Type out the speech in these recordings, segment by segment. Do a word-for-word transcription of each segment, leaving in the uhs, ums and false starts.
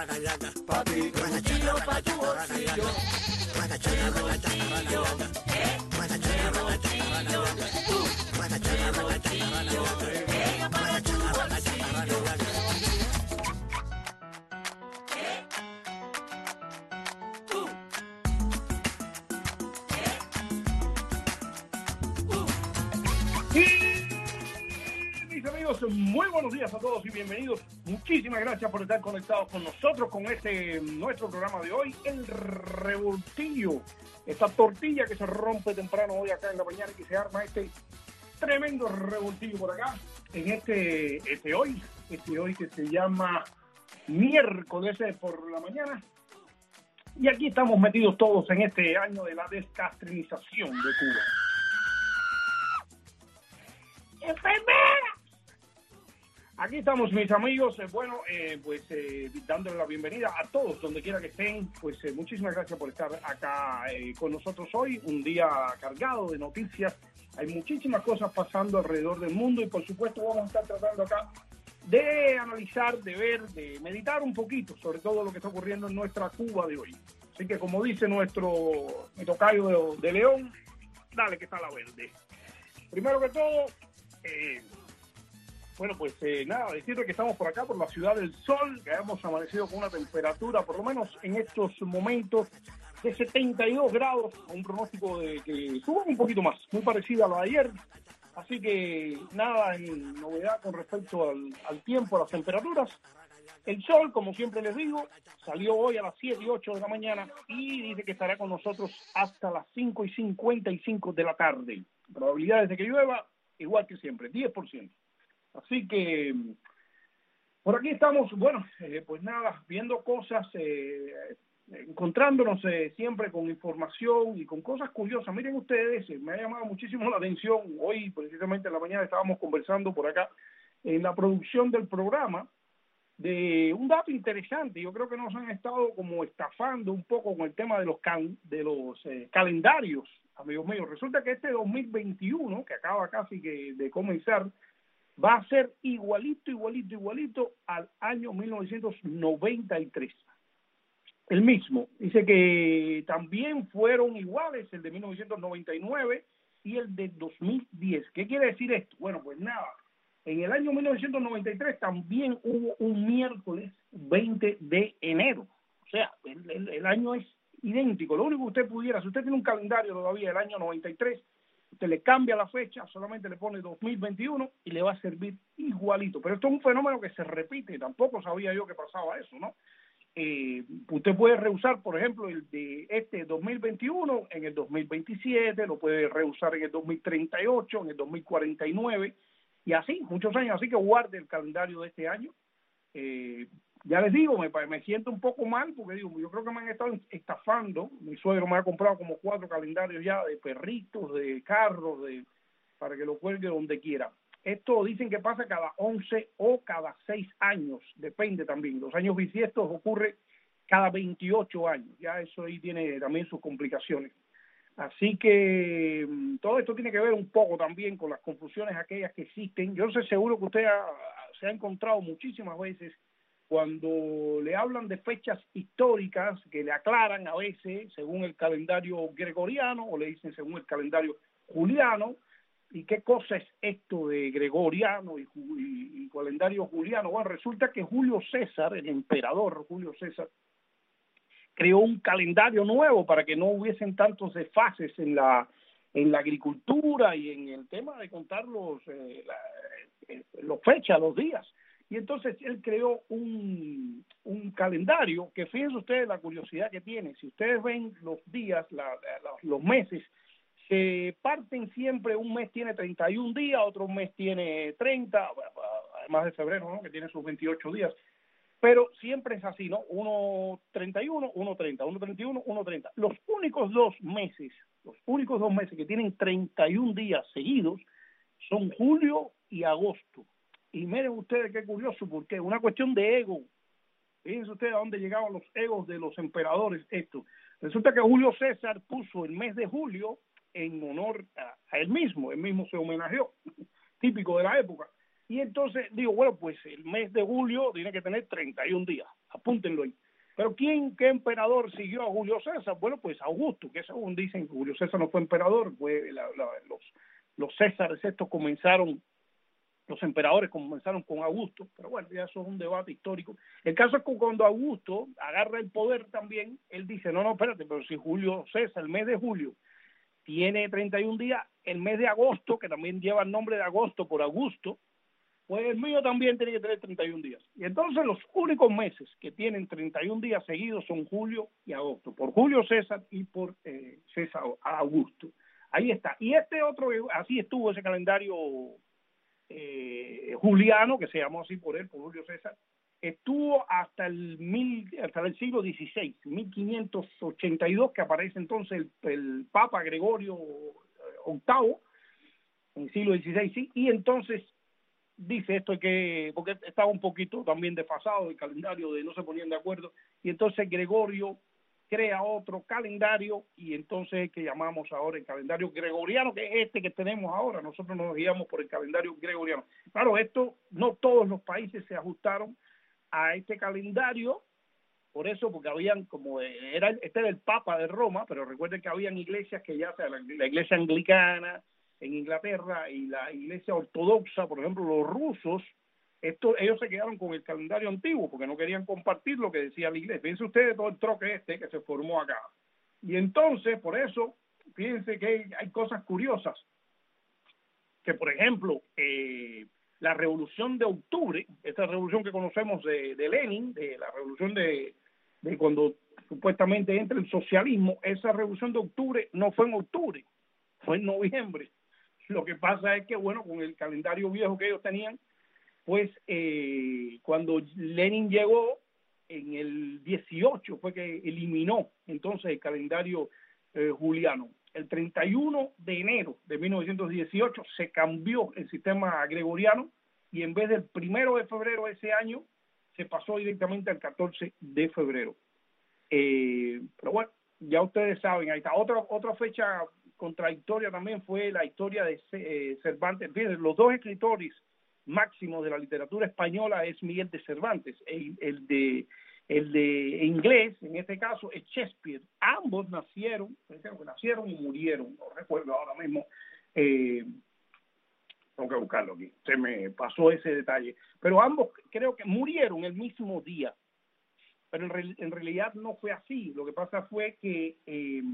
Pa' ti tu bolsillo, pa' tu bolsillo. Mi bolsillo, eh. Mi bolsillo, tú. Mi bolsillo, ella para tu bolsillo. Eh. Tú. Eh. Uh. Y mis amigos, muy buenos días a todos y bienvenidos. Muchísimas gracias por estar conectados con nosotros con este nuestro programa de hoy, El Revoltillo. Esta tortilla que se rompe temprano hoy acá en la mañana y que se arma este tremendo revoltillo por acá en este, este hoy, este hoy que se llama miércoles por la mañana. Y aquí estamos metidos todos en este año de la descastrinización de Cuba. ¡Enfermera! Aquí estamos, mis amigos. Eh, bueno, eh, pues eh, dándole la bienvenida a todos, donde quiera que estén. Pues eh, muchísimas gracias por estar acá eh, con nosotros hoy. Un día cargado de noticias. Hay muchísimas cosas pasando alrededor del mundo y, por supuesto, vamos a estar tratando acá de analizar, de ver, de meditar un poquito sobre todo lo que está ocurriendo en nuestra Cuba de hoy. Así que, como dice nuestro mi tocayo de, de León, dale que está la verde. Primero que todo, eh, bueno, pues eh, nada, decirle que estamos por acá, por la Ciudad del Sol, que hemos amanecido con una temperatura, por lo menos en estos momentos, de setenta y dos grados, un pronóstico de que suba un poquito más, muy parecido a lo de ayer. Así que nada en novedad con respecto al, al tiempo, a las temperaturas. El sol, como siempre les digo, salió hoy a las siete y ocho de la mañana y dice que estará con nosotros hasta las cinco y cincuenta y cinco de la tarde. Probabilidades de que llueva, igual que siempre, diez por ciento. Así que por aquí estamos, bueno, eh, pues nada, viendo cosas, eh, encontrándonos eh, siempre con información y con cosas curiosas. Miren ustedes, eh, me ha llamado muchísimo la atención. Hoy, precisamente en la mañana, estábamos conversando por acá en la producción del programa de un dato interesante. Yo creo que nos han estado como estafando un poco con el tema de los can, de los eh, calendarios, amigos míos. Resulta que este dos mil veintiuno, que acaba casi que de comenzar, va a ser igualito, igualito, igualito al año mil novecientos noventa y tres. El mismo. Dice que también fueron iguales el de mil novecientos noventa y nueve y el de dos mil diez. ¿Qué quiere decir esto? Bueno, pues nada. En el año mil novecientos noventa y tres también hubo un miércoles veinte de enero. O sea, el, el, el año es idéntico. Lo único que usted pudiera, si usted tiene un calendario todavía del año noventa y tres, usted le cambia la fecha, solamente le pone dos mil veintiuno y le va a servir igualito. Pero esto es un fenómeno que se repite, tampoco sabía yo que pasaba eso, ¿no? Eh, usted puede reusar, por ejemplo, el de este dos mil veintiuno en el dos mil veintisiete, lo puede reusar en el dos mil treinta y ocho, en el dos mil cuarenta y nueve, y así, muchos años. Así que guarde el calendario de este año. Eh, ya les digo, me, me siento un poco mal porque digo, yo creo que me han estado estafando. Mi suegro me ha comprado como cuatro calendarios ya de perritos, de carros, de para que lo cuelgue donde quiera. Esto dicen que pasa cada once o cada seis años, depende también. Los años bisiestos ocurre cada veintiocho años, ya eso ahí tiene también sus complicaciones. Así que todo esto tiene que ver un poco también con las confusiones aquellas que existen. Yo estoy seguro que usted ha, se ha encontrado muchísimas veces cuando le hablan de fechas históricas que le aclaran a veces según el calendario gregoriano o le dicen según el calendario juliano. ¿Y qué cosa es esto de gregoriano y, y, y calendario juliano? Bueno, resulta que Julio César, el emperador Julio César, creó un calendario nuevo para que no hubiesen tantos desfases en la en la agricultura y en el tema de contar los, eh, la, eh, los fechas, los días. Y entonces él creó un, un calendario que, fíjense ustedes la curiosidad que tiene. Si ustedes ven los días, la, la, los meses, se parten siempre, un mes tiene treinta y un días, otro mes tiene treinta, además de febrero, ¿no?, que tiene sus veintiocho días. Pero siempre es así, ¿no? uno treinta y uno, uno treinta, uno treinta y uno, uno treinta. Los únicos dos meses, los únicos dos meses que tienen treinta y un días seguidos son julio y agosto. Y miren ustedes qué curioso, porque es una cuestión de ego. Fíjense ustedes a dónde llegaban los egos de los emperadores esto. Resulta que Julio César puso el mes de julio en honor a, a él mismo, él mismo se homenajeó, típico de la época. Y entonces digo, bueno, pues el mes de julio tiene que tener treinta y un días. apúntenlo ahí. Pero ¿quién, qué emperador siguió a Julio César? Bueno, pues Augusto, que según dicen, Julio César no fue emperador, fue la, la, los, los Césares estos comenzaron, los emperadores comenzaron con Augusto, pero bueno, ya eso es un debate histórico. El caso es que cuando Augusto agarra el poder también, él dice, no, no, espérate, pero si Julio César, el mes de julio, tiene treinta y un días, el mes de agosto, que también lleva el nombre de agosto por Augusto, pues el mío también tiene que tener treinta y un días. Y entonces los únicos meses que tienen treinta y un días seguidos son julio y agosto, por Julio César y por eh, César Augusto. Ahí está. Y este otro, así estuvo ese calendario eh, juliano, que se llamó así por él, por Julio César, estuvo hasta el mil, hasta el siglo dieciséis, mil quinientos ochenta y dos, que aparece entonces el, el Papa Gregorio octavo, en el siglo dieciséis, sí, y entonces dice esto que, porque estaba un poquito también desfasado el calendario, de no se ponían de acuerdo, y entonces Gregorio crea otro calendario, y entonces el que llamamos ahora el calendario gregoriano, que es este que tenemos ahora. Nosotros nos guiamos por el calendario gregoriano. Claro, esto no todos los países se ajustaron a este calendario, por eso, porque habían, como era, este era el Papa de Roma, pero recuerden que habían iglesias que ya, sea la, la iglesia anglicana en Inglaterra y la iglesia ortodoxa, por ejemplo, los rusos, esto, ellos se quedaron con el calendario antiguo porque no querían compartir lo que decía la iglesia. Fíjense ustedes todo el troque este que se formó acá. Y entonces, por eso, fíjense que hay, hay cosas curiosas, que por ejemplo, eh, la revolución de octubre, esta revolución que conocemos de, de Lenin, de la revolución de, de cuando supuestamente entra el socialismo, esa revolución de octubre no fue en octubre, fue en noviembre. Lo que pasa es que, bueno, con el calendario viejo que ellos tenían, pues eh, cuando Lenin llegó en el dieciocho fue que eliminó entonces el calendario eh, juliano. El treinta y uno de enero de mil novecientos dieciocho se cambió el sistema gregoriano y en vez del primero de febrero de ese año se pasó directamente al catorce de febrero. Eh, pero bueno, ya ustedes saben, ahí está. Otra, otra fecha contradictoria también fue la historia de eh, Cervantes. Fíjense, los dos escritores máximos de la literatura española es Miguel de Cervantes, el, el de el de inglés, en este caso, es Shakespeare. Ambos nacieron, nacieron y murieron, no recuerdo ahora mismo, eh, tengo que buscarlo aquí, se me pasó ese detalle, pero ambos creo que murieron el mismo día, pero en, re, en realidad no fue así. Lo que pasa fue que eh,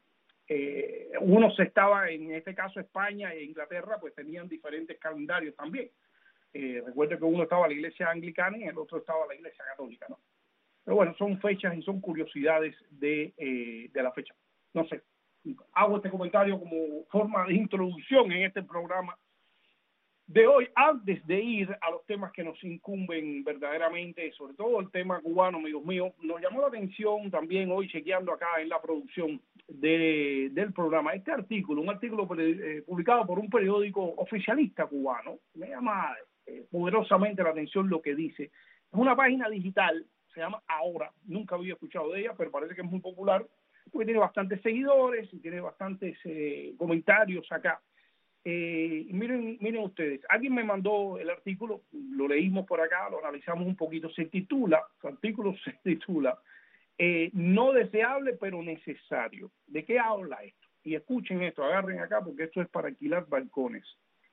eh, uno se estaba, en este caso España e Inglaterra, pues tenían diferentes calendarios también. Eh, recuerdo que uno estaba la iglesia anglicana y el otro estaba la iglesia católica, ¿no? Pero bueno, son fechas y son curiosidades de, eh, de la fecha. No sé, hago este comentario como forma de introducción en este programa de hoy, antes de ir a los temas que nos incumben verdaderamente, sobre todo el tema cubano, amigos míos. Nos llamó la atención también hoy, chequeando acá en la producción de, del programa, este artículo, un artículo eh, publicado por un periódico oficialista cubano. Me llama eh, poderosamente la atención lo que dice. Es una página digital, se llama Ahora, nunca había escuchado de ella, pero parece que es muy popular, porque tiene bastantes seguidores y tiene bastantes eh, comentarios acá. Eh, miren, miren ustedes, alguien me mandó el artículo, lo leímos por acá, lo analizamos un poquito, se titula, su artículo se titula eh, No deseable pero necesario. ¿De qué habla esto? Y escuchen esto, agarren acá porque esto es para alquilar balcones.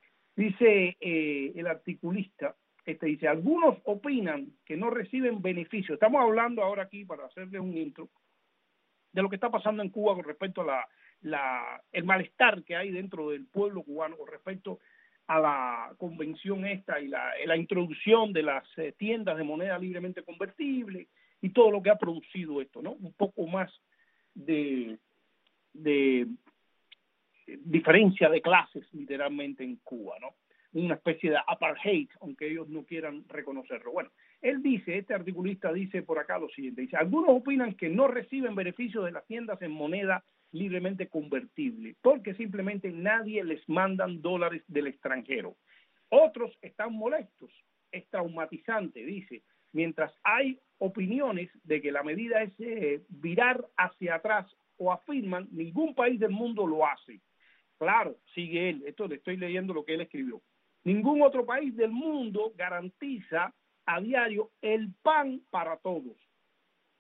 Dice eh, el articulista, este dice, algunos opinan que no reciben beneficios. Estamos hablando ahora aquí, para hacerles un intro, de lo que está pasando en Cuba con respecto a la, la el malestar que hay dentro del pueblo cubano con respecto a la convención esta y la, la introducción de las eh, tiendas de moneda libremente convertible y todo lo que ha producido esto, ¿no? Un poco más de, de diferencia de clases literalmente en Cuba, ¿no? Una especie de apartheid, aunque ellos no quieran reconocerlo. Bueno, él dice, este articulista dice por acá lo siguiente, dice, algunos opinan que no reciben beneficios de las tiendas en moneda libremente convertible, porque simplemente nadie les mandan dólares del extranjero. Otros están molestos, es traumatizante, dice, mientras hay opiniones de que la medida es eh, virar hacia atrás o afirman, ningún país del mundo lo hace. Claro, sigue él, esto le estoy leyendo lo que él escribió. Ningún otro país del mundo garantiza a diario el pan para todos.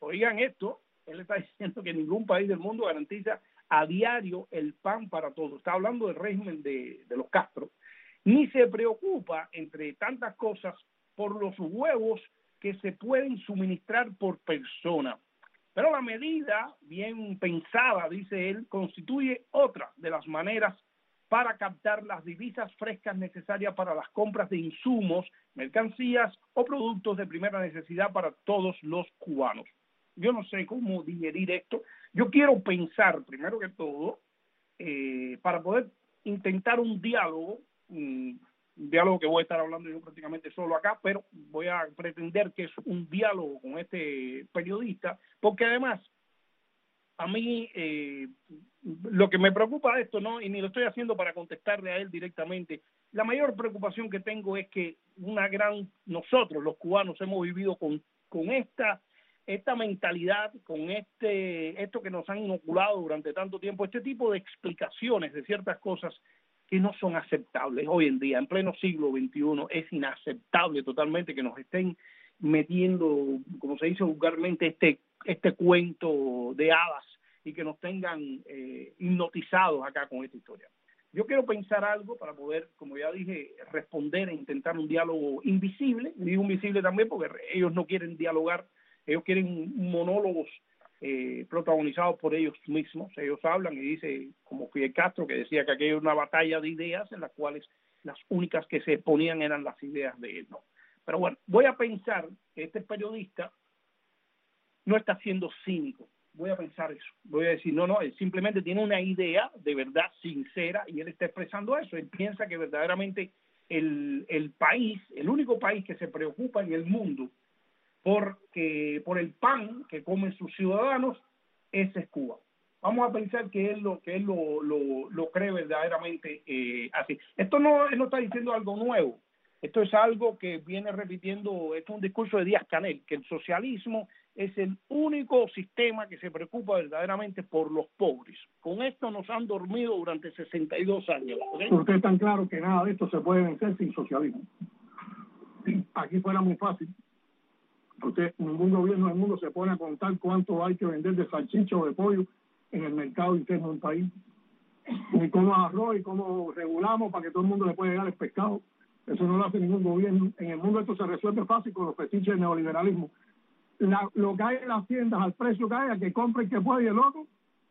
oigan esto, él está diciendo que ningún país del mundo garantiza a diario el pan para todos. Está hablando del régimen de, de los Castro. Ni se preocupa, entre tantas cosas, por los huevos que se pueden suministrar por persona. Pero la medida, bien pensada, dice él, constituye otra de las maneras para captar las divisas frescas necesarias para las compras de insumos, mercancías o productos de primera necesidad para todos los cubanos. Yo no sé cómo digerir esto. Yo quiero pensar, primero que todo, eh, para poder intentar un diálogo, un diálogo que voy a estar hablando yo prácticamente solo acá, pero voy a pretender que es un diálogo con este periodista, porque además a mí eh, lo que me preocupa de esto, no, y ni lo estoy haciendo para contestarle a él directamente, la mayor preocupación que tengo es que una gran, nosotros los cubanos hemos vivido con, con esta esta mentalidad, con este esto que nos han inoculado durante tanto tiempo, este tipo de explicaciones de ciertas cosas que no son aceptables hoy en día, en pleno siglo veintiuno, es inaceptable totalmente que nos estén metiendo, como se dice vulgarmente, este este cuento de hadas y que nos tengan eh, hipnotizados acá con esta historia. Yo quiero pensar algo para poder, como ya dije, responder e intentar un diálogo invisible. Digo invisible también porque ellos no quieren dialogar, ellos quieren monólogos eh, protagonizados por ellos mismos. Ellos hablan y dice, como Fidel Castro, que decía que aquello era una batalla de ideas en las cuales las únicas que se exponían eran las ideas de él, ¿no? Pero bueno, voy a pensar que este periodista no está siendo cínico. Voy a pensar eso. Voy a decir, no, no, él simplemente tiene una idea de verdad sincera y él está expresando eso. Él piensa que verdaderamente el, el país, el único país que se preocupa en el mundo porque, por el pan que comen sus ciudadanos, ese es Cuba. Vamos a pensar que él lo que él lo, lo, lo cree verdaderamente eh, así. Esto no, él no está diciendo algo nuevo. Esto es algo que viene repitiendo, esto es un discurso de Díaz-Canel, que el socialismo es el único sistema que se preocupa verdaderamente por los pobres. Con esto nos han dormido durante sesenta y dos años. ¿Okay? Usted es tan claro que nada de esto se puede vencer sin socialismo. Aquí fuera muy fácil. Usted, ningún gobierno del mundo se pone a contar cuánto hay que vender de salchicha o de pollo en el mercado interno del país. Ni cómo arroz y cómo regulamos para que todo el mundo le pueda llegar el pescado. Eso no lo hace ningún gobierno. En el mundo esto se resuelve fácil con los fetiches del neoliberalismo. La, lo que hay en las tiendas, al precio que haya, que compre el que puede y el otro,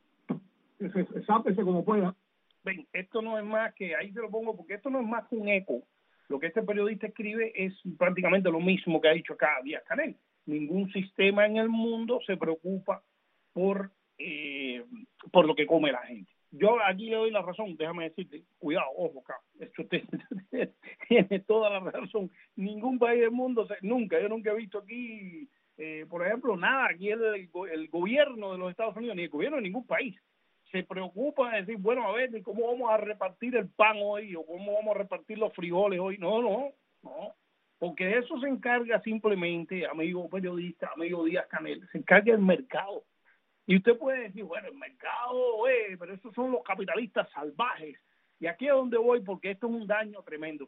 que se, se sápese como pueda. Ven, esto no es más que, ahí te lo pongo, porque esto no es más que un eco. Lo que este periodista escribe es prácticamente lo mismo que ha dicho acá Díaz-Canel. Ningún sistema en el mundo se preocupa por, eh, por lo que come la gente. Yo aquí le doy la razón, déjame decirte, cuidado, ojo acá, esto te, te, tiene toda la razón. Ningún país del mundo, nunca, yo nunca he visto aquí, eh, por ejemplo, nada, aquí el, el, el gobierno de los Estados Unidos, ni el gobierno de ningún país, se preocupa de decir, bueno, a ver, ¿cómo vamos a repartir el pan hoy? ¿O cómo vamos a repartir los frijoles hoy? No, no, no, porque de eso se encarga simplemente, amigo periodista, amigo Díaz-Canel, se encarga el mercado. Y usted puede decir, bueno, el mercado, eh, pero esos son los capitalistas salvajes. Y aquí es donde voy, porque esto es un daño tremendo.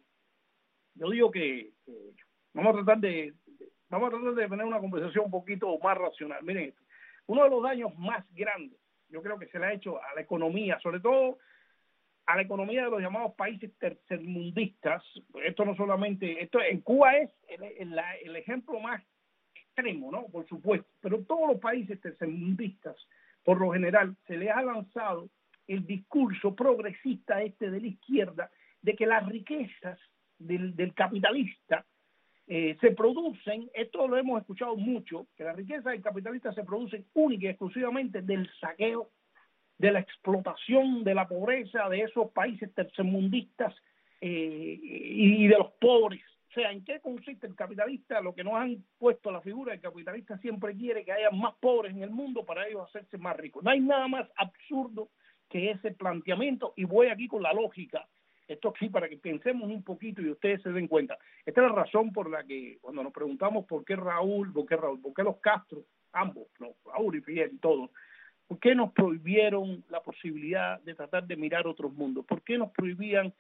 Yo digo que, que vamos a tratar de, de vamos a tratar de tener una conversación un poquito más racional. Miren esto, uno de los daños más grandes, yo creo que se le ha hecho a la economía, sobre todo a la economía de los llamados países tercermundistas. Esto no solamente, esto en Cuba es el, el, el ejemplo más extremo, ¿no? Por supuesto, pero todos los países tercermundistas, por lo general, se les ha lanzado el discurso progresista este de la izquierda de que las riquezas del, del capitalista eh, se producen, esto lo hemos escuchado mucho, que las riquezas del capitalista se producen única y exclusivamente del saqueo, de la explotación, de la pobreza de esos países tercermundistas eh, y de los pobres. O sea, ¿en qué consiste el capitalista? Lo que nos han puesto la figura del capitalista siempre quiere que haya más pobres en el mundo para ellos hacerse más ricos. No hay nada más absurdo que ese planteamiento, y voy aquí con la lógica. Esto sí, para que pensemos un poquito y ustedes se den cuenta. Esta es la razón por la que cuando nos preguntamos por qué Raúl, por qué Raúl, por qué los Castro, ambos, no, Raúl y Fidel y todos, ¿por qué nos prohibieron la posibilidad de tratar de mirar otros mundos? ¿Por qué nos prohibían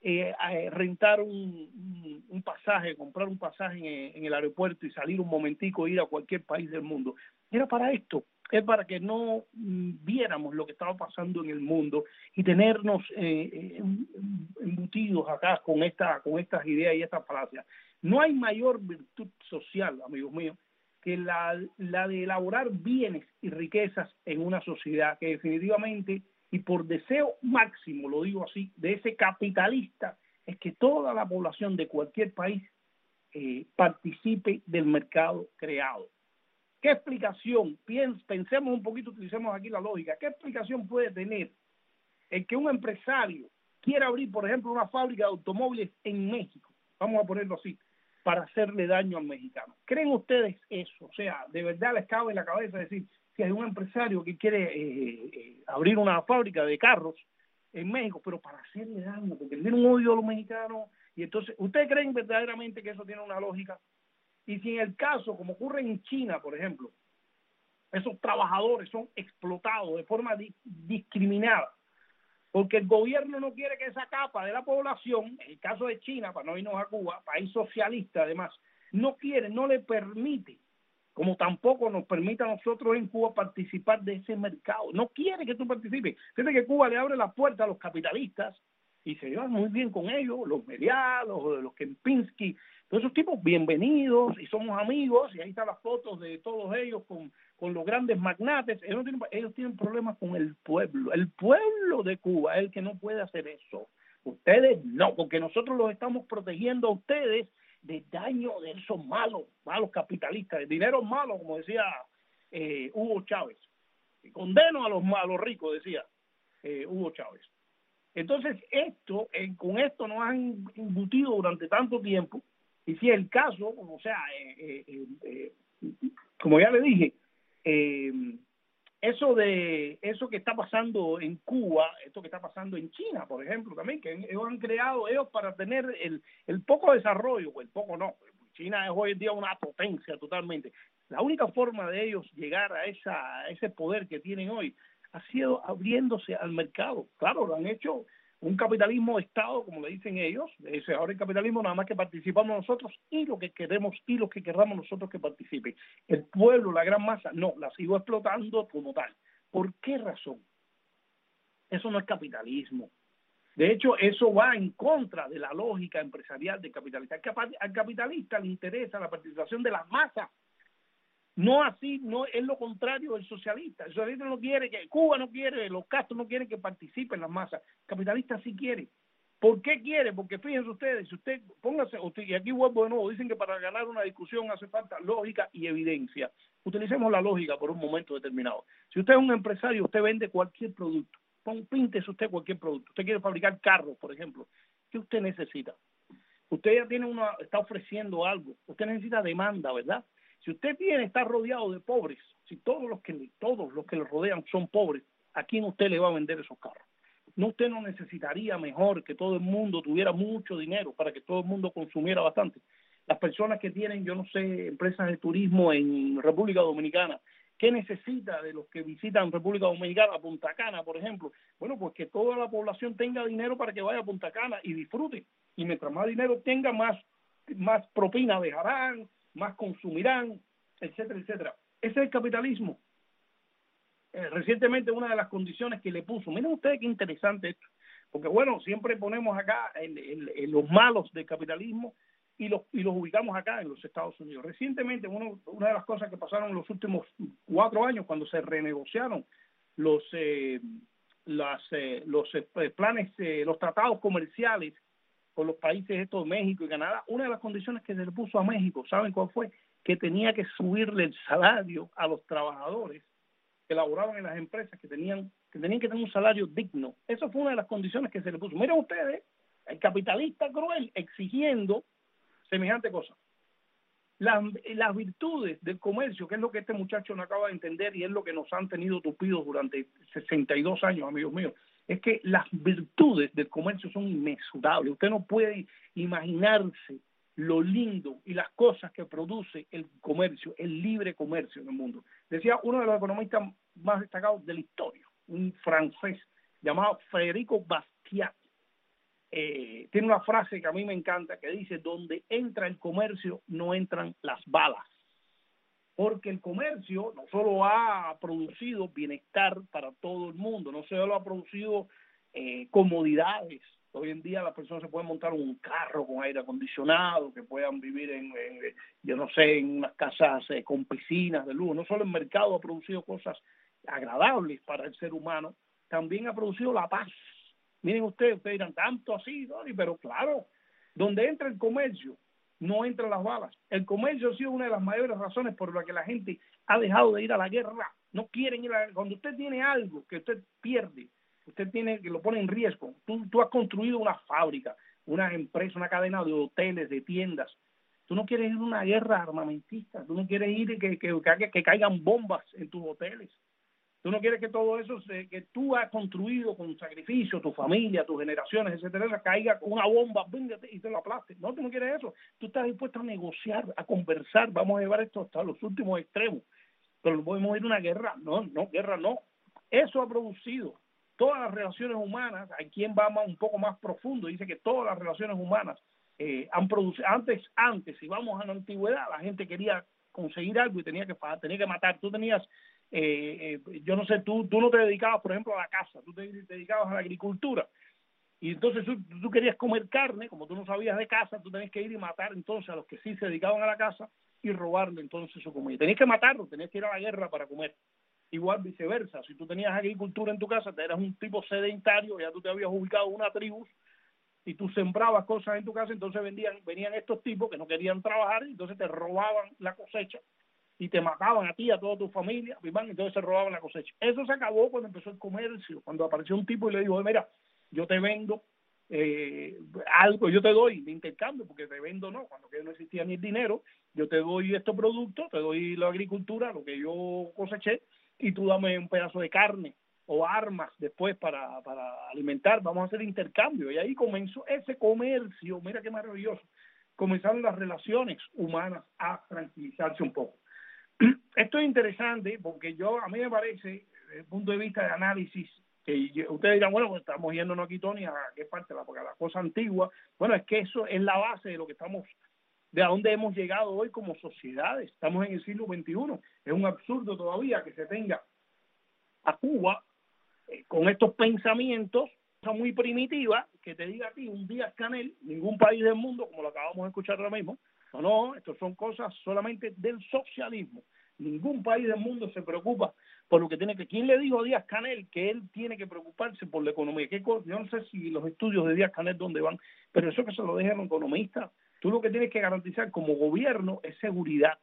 eh, eh, rentar un, un, un pasaje, comprar un pasaje en, en el aeropuerto y salir un momentico e ir a cualquier país del mundo. Era para esto, es para que no mm, viéramos lo que estaba pasando en el mundo y tenernos eh, embutidos acá con, esta, con estas ideas y estas falacias. No hay mayor virtud social, amigos míos, que la, la de elaborar bienes y riquezas en una sociedad que definitivamente, y por deseo máximo, lo digo así, de ese capitalista, es que toda la población de cualquier país eh, participe del mercado creado. ¿Qué explicación? Piens, pensemos un poquito, utilicemos aquí la lógica. ¿Qué explicación puede tener el que un empresario quiera abrir, por ejemplo, una fábrica de automóviles en México? Vamos a ponerlo así, para hacerle daño al mexicano. ¿Creen ustedes eso? O sea, ¿de verdad les cabe en la cabeza decir que hay un empresario que quiere eh, eh, abrir una fábrica de carros en México, pero para hacerle daño, porque tiene un odio a los mexicanos? Y entonces, ¿ustedes creen verdaderamente que eso tiene una lógica? Y si en el caso, como ocurre en China, por ejemplo, esos trabajadores son explotados de forma di- discriminada, porque el gobierno no quiere que esa capa de la población, en el caso de China, para no irnos a Cuba, país socialista además, no quiere, no le permite, como tampoco nos permite a nosotros en Cuba participar de ese mercado. No quiere que tú participes. Fíjate que Cuba le abre la puerta a los capitalistas y se llevan muy bien con ellos, los Meliá, los, los Kempinski, todos esos tipos bienvenidos, y somos amigos, y ahí están las fotos de todos ellos con, con los grandes magnates. Ellos tienen, ellos tienen problemas con el pueblo. El pueblo de Cuba es el que no puede hacer eso. Ustedes no, porque nosotros los estamos protegiendo a ustedes de daño de esos malos, malos capitalistas, de dinero malo, como decía eh, Hugo Chávez. Condeno a los malos ricos, decía eh, Hugo Chávez. Entonces, esto, eh, con esto nos han embutido durante tanto tiempo, y si es el caso, o sea, eh, eh, eh, como ya le dije, eh, eso de eso que está pasando en Cuba, esto que está pasando en China, por ejemplo, también, que ellos han creado ellos para tener el, el poco desarrollo, o el poco no, China es hoy en día una potencia totalmente. La única forma de ellos llegar a, esa, a ese poder que tienen hoy ha sido abriéndose al mercado. Claro, lo han hecho un capitalismo de Estado, como le dicen ellos. Ese, ahora el capitalismo nada más que participamos nosotros y lo que queremos y lo que querramos nosotros que participen. El pueblo, la gran masa, no, la sigo explotando como tal. ¿Por qué razón? Eso no es capitalismo. De hecho, eso va en contra de la lógica empresarial del capitalista. Al capitalista le interesa la participación de las masas. No así, no es lo contrario del socialista. El socialista no quiere que, Cuba no quiere, los Castro no quieren que participen las masas. El capitalista sí quiere. ¿Por qué quiere? Porque fíjense ustedes, si usted, póngase, usted, y aquí vuelvo de nuevo, dicen que para ganar una discusión hace falta lógica y evidencia. Utilicemos la lógica por un momento determinado. Si usted es un empresario, usted vende cualquier producto. Píntese usted cualquier producto. Usted quiere fabricar carros, por ejemplo. ¿Qué usted necesita? Usted ya tiene una, está ofreciendo algo. Usted necesita demanda, ¿verdad? Si usted tiene, está rodeado de pobres, si todos los que todos los que le rodean son pobres, ¿a quién usted le va a vender esos carros? No, usted no necesitaría mejor que todo el mundo tuviera mucho dinero para que todo el mundo consumiera bastante. Las personas que tienen, yo no sé, empresas de turismo en República Dominicana, ¿qué necesita de los que visitan República Dominicana, Punta Cana, por ejemplo? Bueno, pues que toda la población tenga dinero para que vaya a Punta Cana y disfrute. Y mientras más dinero tenga, más, más propina dejarán, más consumirán, etcétera, etcétera. Ese es el capitalismo. Eh, recientemente una de las condiciones que le puso, miren ustedes qué interesante esto, porque bueno, siempre ponemos acá el, el, el, los malos del capitalismo y los, y los ubicamos acá en los Estados Unidos. Recientemente uno, una de las cosas que pasaron en los últimos cuatro años cuando se renegociaron los, eh, las, eh, los eh, planes, eh, los tratados comerciales con los países estos, México y Canadá, una de las condiciones que se le puso a México, ¿saben cuál fue? Que tenía que subirle el salario a los trabajadores que laboraban en las empresas, que tenían que tenían que tener un salario digno. Eso fue una de las condiciones que se le puso. Miren ustedes, el capitalista cruel exigiendo semejante cosa. Las, las virtudes del comercio, que es lo que este muchacho no acaba de entender y es lo que nos han tenido tupidos durante sesenta y dos años, amigos míos, es que las virtudes del comercio son inmensurables. Usted no puede imaginarse lo lindo y las cosas que produce el comercio, el libre comercio en el mundo. Decía uno de los economistas más destacados de la historia, un francés llamado Federico Bastiat. eh, tiene una frase que a mí me encanta que dice: donde entra el comercio no entran las balas. Porque el comercio no solo ha producido bienestar para todo el mundo, no solo ha producido eh, comodidades. Hoy en día las personas se pueden montar un carro con aire acondicionado, que puedan vivir en, en yo no sé, en unas casas eh, con piscinas de lujo. No solo el mercado ha producido cosas agradables para el ser humano, también ha producido la paz. Miren ustedes, ustedes dirán, tanto así, ¿no? Pero claro, donde entra el comercio, no entran las balas. El comercio ha sido una de las mayores razones por la que la gente ha dejado de ir a la guerra. No quieren ir a la guerra. Cuando usted tiene algo que usted pierde, usted tiene que lo pone en riesgo. Tú, tú has construido una fábrica, una empresa, una cadena de hoteles, de tiendas. Tú no quieres ir a una guerra armamentista. Tú no quieres ir que, que, que, que caigan bombas en tus hoteles. Tú no quieres que todo eso se, que tú has construido con sacrificio, tu familia, tus generaciones, etcétera, caiga con una bomba y te lo aplaste. No, tú no quieres eso. Tú estás dispuesto a negociar, a conversar. Vamos a llevar esto hasta los últimos extremos. Pero no podemos ir a una guerra. No, no, guerra no. Eso ha producido todas las relaciones humanas. Hay quien va más, un poco más profundo. Dice que todas las relaciones humanas eh, han producido. Antes, antes, si vamos a la antigüedad, la gente quería conseguir algo y tenía que, tenía que matar. Tú tenías... Eh, eh, yo no sé, tú, tú no te dedicabas, por ejemplo, a la caza, tú te, te dedicabas a la agricultura, y entonces tú, tú querías comer carne, como tú no sabías de caza, tú tenías que ir y matar entonces a los que sí se dedicaban a la caza y robarle entonces su comida. Tenías que matarlo, tenías que ir a la guerra para comer. Igual viceversa, si tú tenías agricultura en tu casa, te eras un tipo sedentario, ya tú te habías ubicado en una tribu y tú sembrabas cosas en tu casa, entonces vendían, venían estos tipos que no querían trabajar y entonces te robaban la cosecha y te mataban a ti, a toda tu familia, entonces se robaban la cosecha. Eso se acabó cuando empezó el comercio, cuando apareció un tipo y le dijo, mira, yo te vendo eh, algo, yo te doy de intercambio, porque te vendo no, cuando que no existía ni el dinero, yo te doy estos productos, te doy la agricultura, lo que yo coseché, y tú dame un pedazo de carne o armas después para, para alimentar, vamos a hacer intercambio. Y ahí comenzó ese comercio, mira qué maravilloso, comenzaron las relaciones humanas a tranquilizarse un poco. Esto es interesante porque yo, a mí me parece, desde el punto de vista de análisis, que yo, ustedes dirán, bueno, pues estamos yéndonos aquí, Tony, a qué parte, la, porque a la cosa antigua. Bueno, es que eso es la base de lo que estamos, de a dónde hemos llegado hoy como sociedades. Estamos en el siglo veintiuno. Es un absurdo todavía que se tenga a Cuba eh, con estos pensamientos muy primitiva, que te diga a ti un Díaz-Canel, ningún país del mundo, como lo acabamos de escuchar ahora mismo. No, no, esto son cosas solamente del socialismo. Ningún país del mundo se preocupa por lo que tiene que... ¿Quién le dijo a Díaz-Canel que él tiene que preocuparse por la economía? ¿Qué cosa? Yo no sé si los estudios de Díaz-Canel dónde van, pero eso que se lo dejen a los economistas. Tú lo que tienes que garantizar como gobierno es seguridad.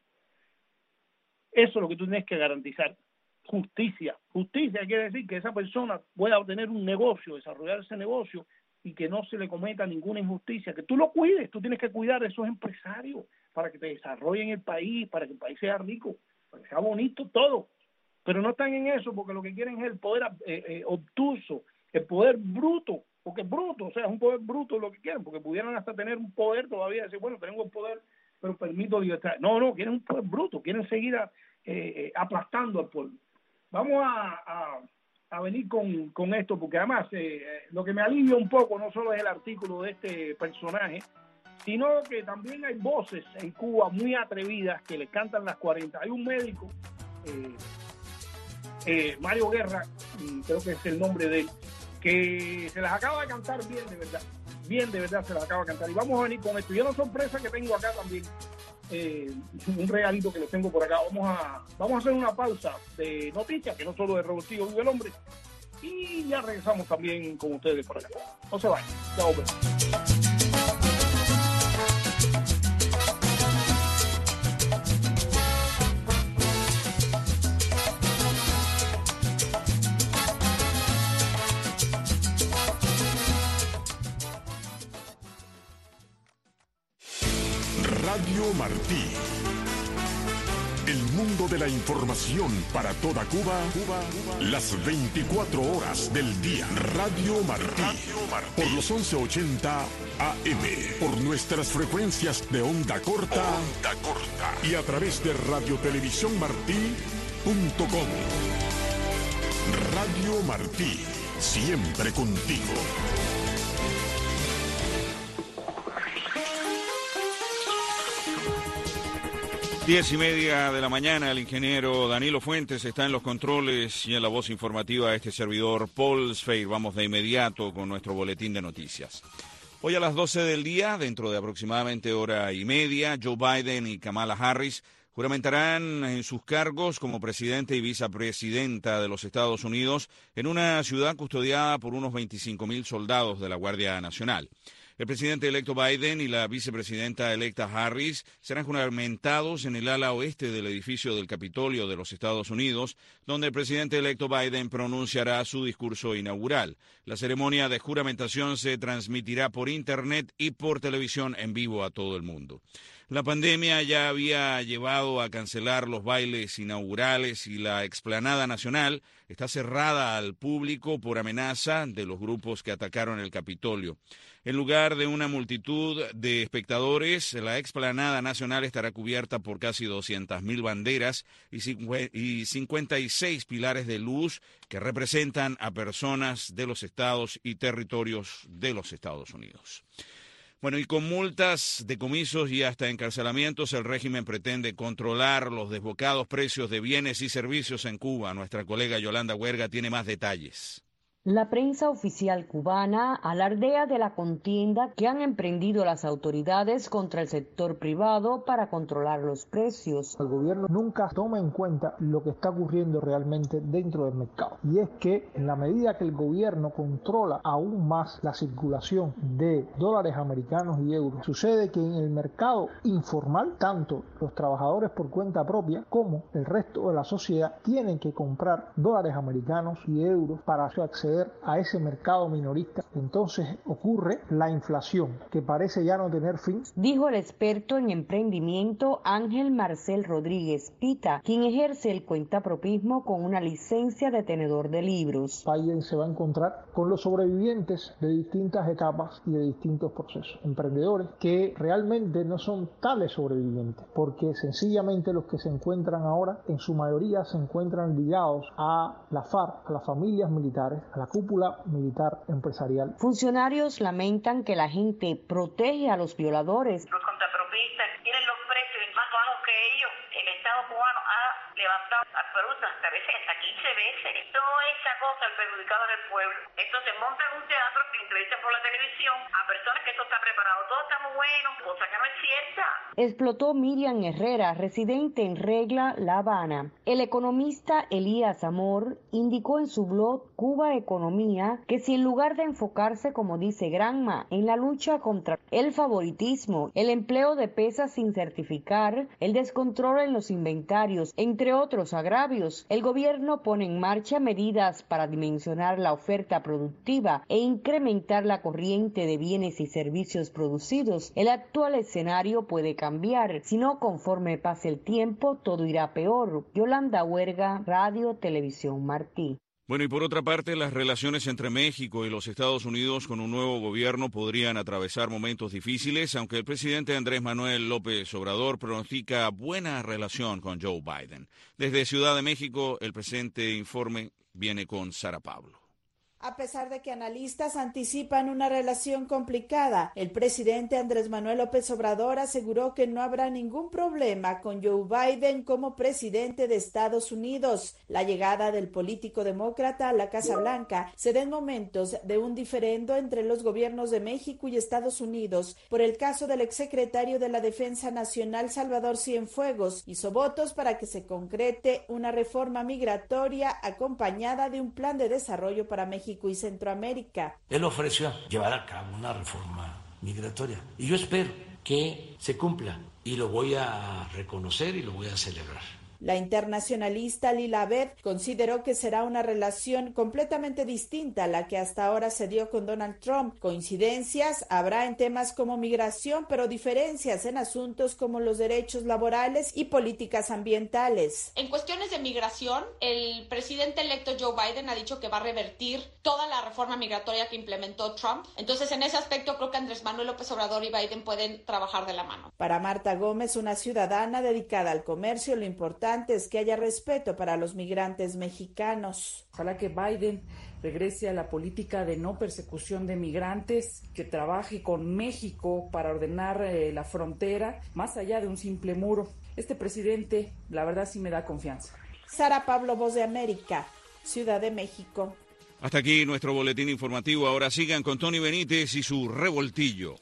Eso es lo que tú tienes que garantizar. Justicia. Justicia quiere decir que esa persona pueda obtener un negocio, desarrollar ese negocio y que no se le cometa ninguna injusticia, que tú lo cuides, tú tienes que cuidar a esos empresarios para que te desarrollen el país, para que el país sea rico, para que sea bonito todo, pero no están en eso porque lo que quieren es el poder eh, eh, obtuso, el poder bruto, porque es bruto, o sea, es un poder bruto lo que quieren, porque pudieran hasta tener un poder todavía, decir, bueno, tenemos el poder, pero permito libertad. No, no, quieren un poder bruto, quieren seguir a, eh, aplastando al pueblo. Vamos a... a a venir con, con esto, porque además eh, lo que me alivia un poco no solo es el artículo de este personaje, sino que también hay voces en Cuba muy atrevidas que le cantan las cuarenta. Hay un médico, eh, eh, Mario Guerra, creo que es el nombre de él, que se las acaba de cantar bien de verdad, bien de verdad se las acaba de cantar. Y vamos a venir con esto. Y una sorpresa que tengo acá también, Eh, un regalito que les tengo por acá. Vamos a vamos a hacer una pausa de noticias, que no solo de Robertillo vive el hombre, y ya regresamos también con ustedes por acá. No se vayan, chao. Radio Martí. El mundo de la información para toda Cuba, Cuba, las veinticuatro horas del día. Radio Martí. Radio Martí. Por los once ochenta A M. Por nuestras frecuencias de onda corta. Onda corta. Y a través de radiotelevisión martí punto com. Radio Martí. Siempre contigo. Diez y media de la mañana, el ingeniero Danilo Fuentes está en los controles y en la voz informativa a este servidor Paul Sfeir. Vamos de inmediato con nuestro boletín de noticias. Hoy a las doce del día, dentro de aproximadamente hora y media, Joe Biden y Kamala Harris juramentarán en sus cargos como presidente y vicepresidenta de los Estados Unidos en una ciudad custodiada por unos veinticinco mil soldados de la Guardia Nacional. El presidente electo Biden y la vicepresidenta electa Harris serán juramentados en el ala oeste del edificio del Capitolio de los Estados Unidos, donde el presidente electo Biden pronunciará su discurso inaugural. La ceremonia de juramentación se transmitirá por Internet y por televisión en vivo a todo el mundo. La pandemia ya había llevado a cancelar los bailes inaugurales y la explanada nacional está cerrada al público por amenaza de los grupos que atacaron el Capitolio. En lugar de una multitud de espectadores, la explanada nacional estará cubierta por casi doscientas mil banderas y cincuenta y seis pilares de luz que representan a personas de los estados y territorios de los Estados Unidos. Bueno, y con multas, decomisos y hasta encarcelamientos, el régimen pretende controlar los desbocados precios de bienes y servicios en Cuba. Nuestra colega Yolanda Huerga tiene más detalles. La prensa oficial cubana alardea de la contienda que han emprendido las autoridades contra el sector privado para controlar los precios. El gobierno nunca toma en cuenta lo que está ocurriendo realmente dentro del mercado. Y es que en la medida que el gobierno controla aún más la circulación de dólares americanos y euros, sucede que en el mercado informal, tanto los trabajadores por cuenta propia como el resto de la sociedad tienen que comprar dólares americanos y euros para acceder a ese mercado minorista. Entonces ocurre la inflación, que parece ya no tener fin. Dijo el experto en emprendimiento Ángel Marcel Rodríguez Pita, quien ejerce el cuentapropismo con una licencia de tenedor de libros. Biden se va a encontrar con los sobrevivientes de distintas etapas y de distintos procesos. Emprendedores que realmente no son tales sobrevivientes, porque sencillamente los que se encuentran ahora, en su mayoría se encuentran ligados a la FARC, a las familias militares, a la cúpula militar empresarial. Funcionarios lamentan que la gente protege a los violadores. Los contrapropistas tienen los precios más bajos que ellos. El Estado cubano ha levantado las frutas hasta a veces hasta quince veces. Toda esa cosa ha perjudicado al pueblo. Entonces montan un teatro que entrevistan por la televisión a personas que esto está preparado. Todo está muy bueno, cosa que no es cierta. Explotó Miriam Herrera, residente en Regla, La Habana. El economista Elías Amor indicó en su blog Cuba Economía que si en lugar de enfocarse, como dice Granma, en la lucha contra el favoritismo, el empleo de pesas sin certificar, el descontrol en los inventarios, entre otros agravios, el gobierno pone en marcha medidas para dimensionar la oferta productiva e incrementar la corriente de bienes y servicios producidos, el actual escenario puede cambiar. Si no, conforme pase el tiempo, todo irá peor. Yolanda Huerga, Radio Televisión Martí. Bueno, y por otra parte, las relaciones entre México y los Estados Unidos con un nuevo gobierno podrían atravesar momentos difíciles, aunque el presidente Andrés Manuel López Obrador pronostica buena relación con Joe Biden. Desde Ciudad de México, el presente informe viene con Sara Pablo. A pesar de que analistas anticipan una relación complicada, el presidente Andrés Manuel López Obrador aseguró que no habrá ningún problema con Joe Biden como presidente de Estados Unidos. La llegada del político demócrata a la Casa Blanca se da en momentos de un diferendo entre los gobiernos de México y Estados Unidos por el caso del exsecretario de la Defensa Nacional Salvador Cienfuegos. Hizo votos para que se concrete una reforma migratoria acompañada de un plan de desarrollo para México y Centroamérica. Él ofreció llevar a cabo una reforma migratoria y yo espero que se cumpla y lo voy a reconocer y lo voy a celebrar. La internacionalista Lila Abed consideró que será una relación completamente distinta a la que hasta ahora se dio con Donald Trump. Coincidencias habrá en temas como migración, pero diferencias en asuntos como los derechos laborales y políticas ambientales. En cuestiones de migración, el presidente electo Joe Biden ha dicho que va a revertir toda la reforma migratoria que implementó Trump. Entonces, en ese aspecto, creo que Andrés Manuel López Obrador y Biden pueden trabajar de la mano. Para Marta Gómez, una ciudadana dedicada al comercio, lo importante importante es que haya respeto para los migrantes mexicanos. Ojalá que Biden regrese a la política de no persecución de migrantes, que trabaje con México para ordenar eh, la frontera, más allá de un simple muro. Este presidente, la verdad, sí me da confianza. Sara Pablo, Voz de América, Ciudad de México. Hasta aquí nuestro boletín informativo. Ahora sigan con Tony Benítez y su revoltillo.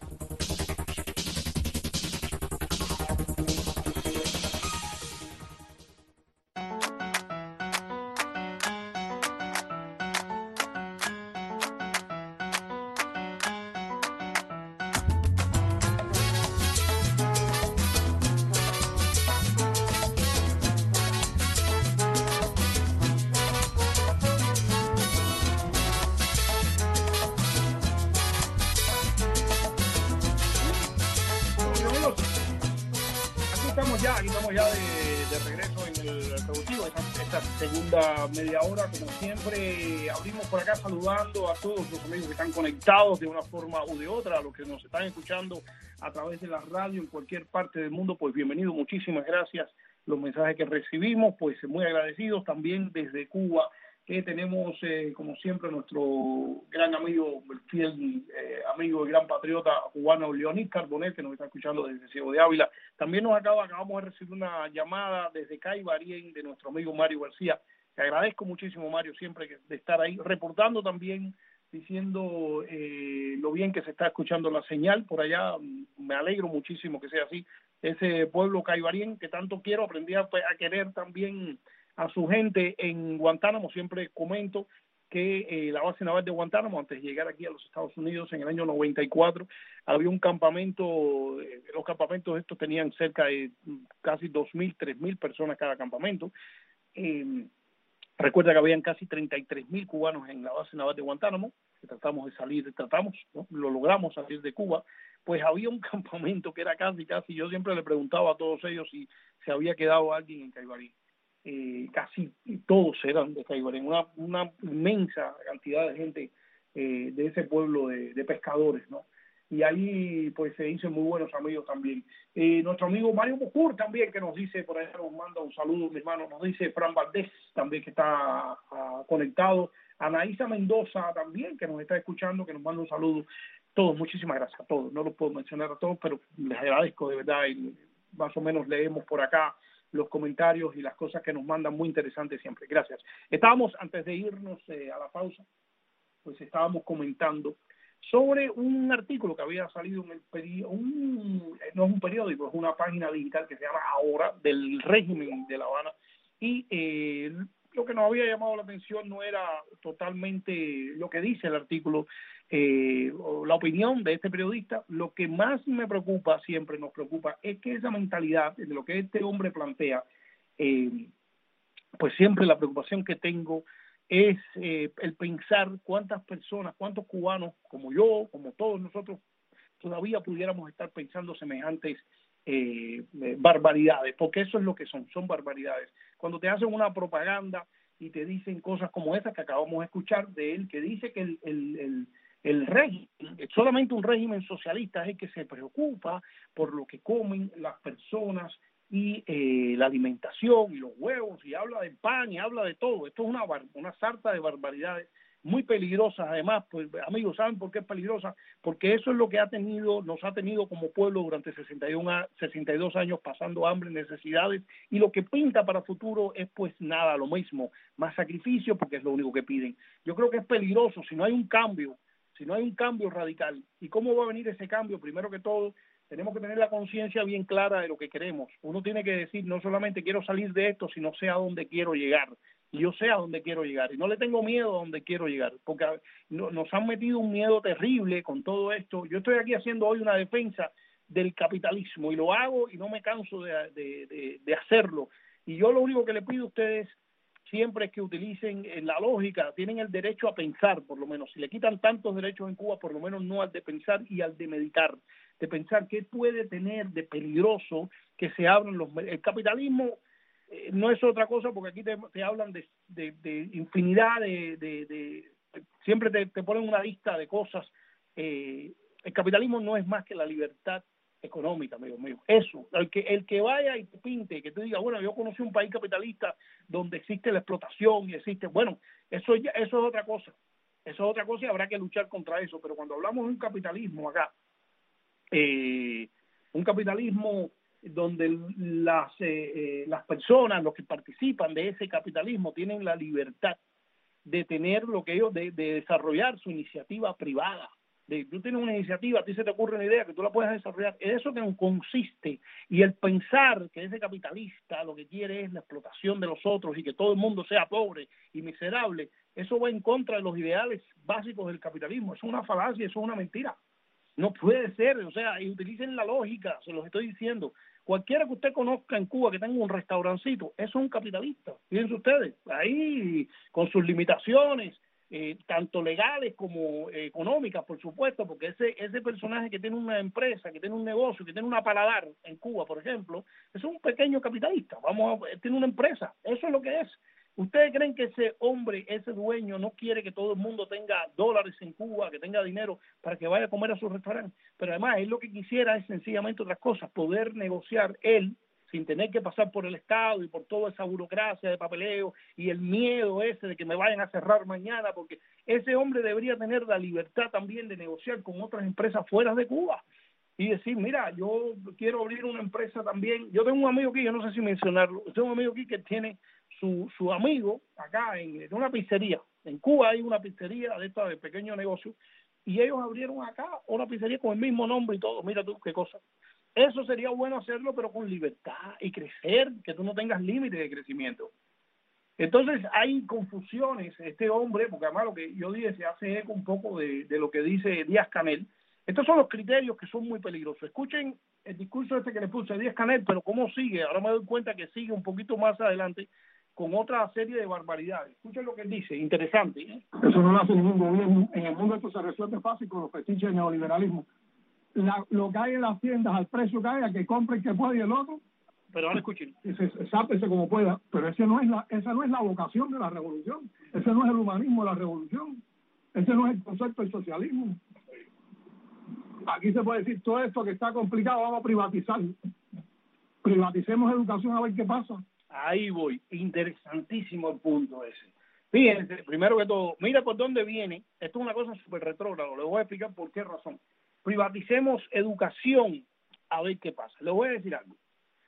Media hora, como siempre, abrimos por acá saludando a todos los amigos que están conectados de una forma u de otra, a los que nos están escuchando a través de la radio en cualquier parte del mundo, pues bienvenido, muchísimas gracias. Los mensajes que recibimos, pues muy agradecidos. También desde Cuba, que tenemos, eh, como siempre, nuestro gran amigo, el fiel eh, amigo y gran patriota cubano Leonid Carbonet, que nos está escuchando desde Ciego de Ávila. También nos acaba, acabamos de recibir una llamada desde Caibarien de nuestro amigo Mario García. Te agradezco muchísimo, Mario, siempre de estar ahí, reportando también, diciendo eh, lo bien que se está escuchando la señal por allá. Me alegro muchísimo que sea así. Ese pueblo Caibarien que tanto quiero, aprendí a, a querer también a su gente en Guantánamo. Siempre comento que eh, la base naval de Guantánamo, antes de llegar aquí a los Estados Unidos en el año noventa y cuatro, había un campamento. Eh, los campamentos estos tenían cerca de casi dos mil, tres mil personas cada campamento. Eh, Recuerda que habían casi treinta y tres mil cubanos en la base naval de Guantánamo, que tratamos de salir, tratamos, ¿no? Lo logramos salir de Cuba. Pues había un campamento que era casi, casi, yo siempre le preguntaba a todos ellos si se había quedado alguien en Caibarien. Eh, casi todos eran de Caibarien, una, una inmensa cantidad de gente eh, de ese pueblo de, de pescadores, ¿no? Y ahí pues se hizo muy buenos amigos también. Eh, nuestro amigo Mario Bocur también, que nos dice, por ahí nos manda un saludo, mi hermano, nos dice Fran Valdés también, que está uh, conectado. Anaísa Mendoza también, que nos está escuchando, que nos manda un saludo. Todos, muchísimas gracias a todos. No los puedo mencionar a todos, pero les agradezco de verdad. Y más o menos leemos por acá los comentarios y las cosas que nos mandan, muy interesantes siempre. Gracias. Estábamos, antes de irnos eh, a la pausa, pues estábamos comentando sobre un artículo que había salido en el periódico, un, no es un periódico, es una página digital que se llama Ahora, del régimen de La Habana, y eh, lo que nos había llamado la atención no era totalmente lo que dice el artículo, eh, o la opinión de este periodista. Lo que más me preocupa, siempre nos preocupa, es que esa mentalidad de lo que este hombre plantea, eh, pues siempre la preocupación que tengo es eh, el pensar cuántas personas, cuántos cubanos, como yo, como todos nosotros, todavía pudiéramos estar pensando semejantes eh, eh, barbaridades, porque eso es lo que son, son barbaridades. Cuando te hacen una propaganda y te dicen cosas como esas que acabamos de escuchar de él, que dice que el, el, el, el régimen, solamente un régimen socialista es el que se preocupa por lo que comen las personas y eh, la alimentación y los huevos, y habla del pan y habla de todo. Esto es una bar, una sarta de barbaridades muy peligrosas. Además, pues amigos, ¿saben por qué es peligrosa? Porque eso es lo que ha tenido, nos ha tenido como pueblo durante sesenta y dos años, pasando hambre, necesidades, y lo que pinta para futuro es pues nada, lo mismo, más sacrificio, porque es lo único que piden. Yo creo que es peligroso si no hay un cambio, si no hay un cambio radical. ¿Y cómo va a venir ese cambio? Primero que todo, tenemos que tener la conciencia bien clara de lo que queremos. Uno tiene que decir, no solamente quiero salir de esto, sino sé a dónde quiero llegar. Y yo sé a dónde quiero llegar. Y no le tengo miedo a dónde quiero llegar, porque no, nos han metido un miedo terrible con todo esto. Yo estoy aquí haciendo hoy una defensa del capitalismo, y lo hago y no me canso de, de, de, de hacerlo. Y yo lo único que le pido a ustedes siempre es que utilicen la lógica. Tienen el derecho a pensar, por lo menos. Si le quitan tantos derechos en Cuba, por lo menos no al de pensar y al de meditar, de pensar qué puede tener de peligroso que se abran los... El capitalismo eh, no es otra cosa, porque aquí te, te hablan de, de, de infinidad de... de, de siempre te, te ponen una lista de cosas. Eh, el capitalismo no es más que la libertad económica, amigo mío. Eso, el que el que vaya y te pinte, que te diga, bueno, yo conocí un país capitalista donde existe la explotación y existe, bueno, eso ya, eso es otra cosa. Eso es otra cosa y habrá que luchar contra eso. Pero cuando hablamos de un capitalismo acá, eh, un capitalismo donde las, eh, eh, las personas, los que participan de ese capitalismo, tienen la libertad de tener lo que ellos, de, de desarrollar su iniciativa privada. De, tú tienes una iniciativa, a ti se te ocurre una idea que tú la puedes desarrollar. Es eso que consiste. Y el pensar que ese capitalista lo que quiere es la explotación de los otros y que todo el mundo sea pobre y miserable, eso va en contra de los ideales básicos del capitalismo. Eso es una falacia, eso es una mentira. No puede ser, o sea, y utilicen la lógica, se los estoy diciendo. Cualquiera que usted conozca en Cuba que tenga un restaurancito, eso es un capitalista. Fíjense ustedes, ahí con sus limitaciones, eh, tanto legales como eh, económicas, por supuesto, porque ese ese personaje que tiene una empresa, que tiene un negocio, que tiene una paladar en Cuba, por ejemplo, es un pequeño capitalista. Vamos a, tiene una empresa, eso es lo que es. ¿Ustedes creen que ese hombre, ese dueño, no quiere que todo el mundo tenga dólares en Cuba, que tenga dinero para que vaya a comer a su restaurante? Pero además, él lo que quisiera es sencillamente otras cosas, poder negociar él, sin tener que pasar por el Estado y por toda esa burocracia de papeleo y el miedo ese de que me vayan a cerrar mañana, porque ese hombre debería tener la libertad también de negociar con otras empresas fuera de Cuba y decir, mira, yo quiero abrir una empresa también. Yo tengo un amigo aquí, yo no sé si mencionarlo, tengo un amigo aquí que tiene su su amigo acá en, en una pizzería. En Cuba hay una pizzería de esta de pequeño negocio y ellos abrieron acá una pizzería con el mismo nombre y todo. Mira tú qué cosa. Eso sería bueno hacerlo, pero con libertad y crecer, que tú no tengas límite de crecimiento. Entonces hay confusiones. Este hombre, porque además lo que yo dije se hace eco un poco de, de lo que dice Díaz-Canel. Estos son los criterios que son muy peligrosos. Escuchen el discurso este que le puse a Díaz-Canel, pero cómo sigue. Ahora me doy cuenta que sigue un poquito más adelante con otra serie de barbaridades. Escuchen lo que él dice, interesante, ¿eh? Eso no lo hace ningún gobierno. En el mundo esto se resuelve fácil con los fetiches del neoliberalismo. La, lo que hay en las tiendas, al precio que hay, a que compre el que puede y el otro. Pero ahora escuchen. Sápese como pueda. Pero ese no es la, esa no es la vocación de la revolución. Ese no es el humanismo de la revolución. Ese no es el concepto del socialismo. Aquí se puede decir todo esto que está complicado, vamos a privatizar. Privaticemos educación a ver qué pasa. Ahí voy, interesantísimo el punto ese. Fíjense, primero que todo, mira por dónde viene, esto es una cosa súper retrógrado, les voy a explicar por qué razón. Privaticemos educación, a ver qué pasa. Les voy a decir algo.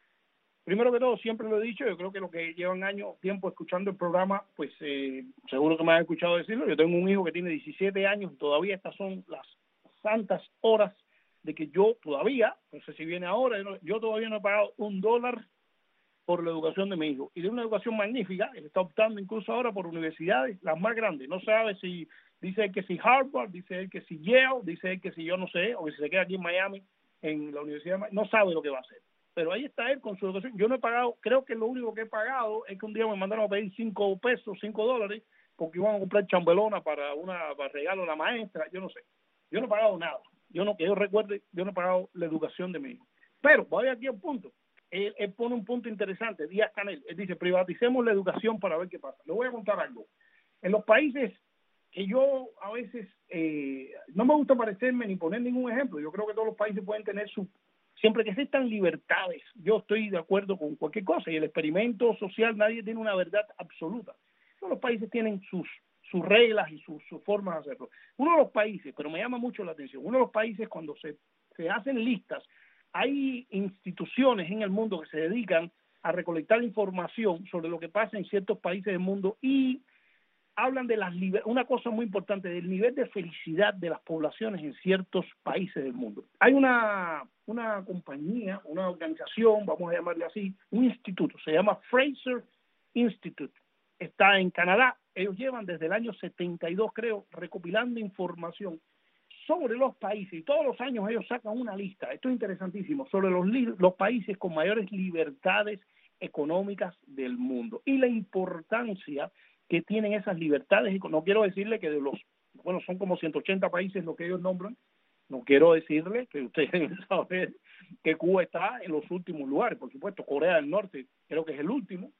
Primero que todo, siempre lo he dicho, yo creo que los que llevan años, tiempo escuchando el programa, pues eh, seguro que me han escuchado decirlo. Yo tengo un hijo que tiene diecisiete años y todavía estas son las santas horas de que yo todavía, no sé si viene ahora, yo todavía no he pagado un dólar por la educación de mi hijo, y de una educación magnífica. Él está optando incluso ahora por universidades, las más grandes. No sabe si, dice él que si Harvard, dice él que si Yale, dice él que si yo no sé, o que si se queda aquí en Miami, en la Universidad de Miami, no sabe lo que va a hacer. Pero ahí está él con su educación. Yo no he pagado, creo que lo único que he pagado es que un día me mandaron a pedir cinco pesos, cinco dólares, porque iban a comprar chambelona para una para regalo a la maestra, yo no sé. Yo no he pagado nada. Yo no, que yo recuerde, yo no he pagado la educación de mi hijo. Pero voy aquí al punto. Él, él pone un punto interesante, Díaz-Canel. Él dice, privaticemos la educación para ver qué pasa. Le voy a contar algo. En los países que yo a veces, eh, no me gusta parecerme ni poner ningún ejemplo, yo creo que todos los países pueden tener su, siempre que existan libertades, yo estoy de acuerdo con cualquier cosa, y el experimento social, nadie tiene una verdad absoluta. Todos los países tienen sus, sus reglas y sus, sus formas de hacerlo. Uno de los países, pero me llama mucho la atención, uno de los países cuando se, se hacen listas, hay instituciones en el mundo que se dedican a recolectar información sobre lo que pasa en ciertos países del mundo y hablan de las una cosa muy importante, del nivel de felicidad de las poblaciones en ciertos países del mundo. Hay una, una compañía, una organización, vamos a llamarle así, un instituto, se llama Fraser Institute, está en Canadá. Ellos llevan desde el año setenta y dos, creo, recopilando información sobre los países, y todos los años ellos sacan una lista, esto es interesantísimo, sobre los, los países con mayores libertades económicas del mundo y la importancia que tienen esas libertades. No quiero decirle que de los, bueno, son como ciento ochenta países lo que ellos nombran, no quiero decirle que ustedes deben saber que Cuba está en los últimos lugares, por supuesto, Corea del Norte creo que es el último,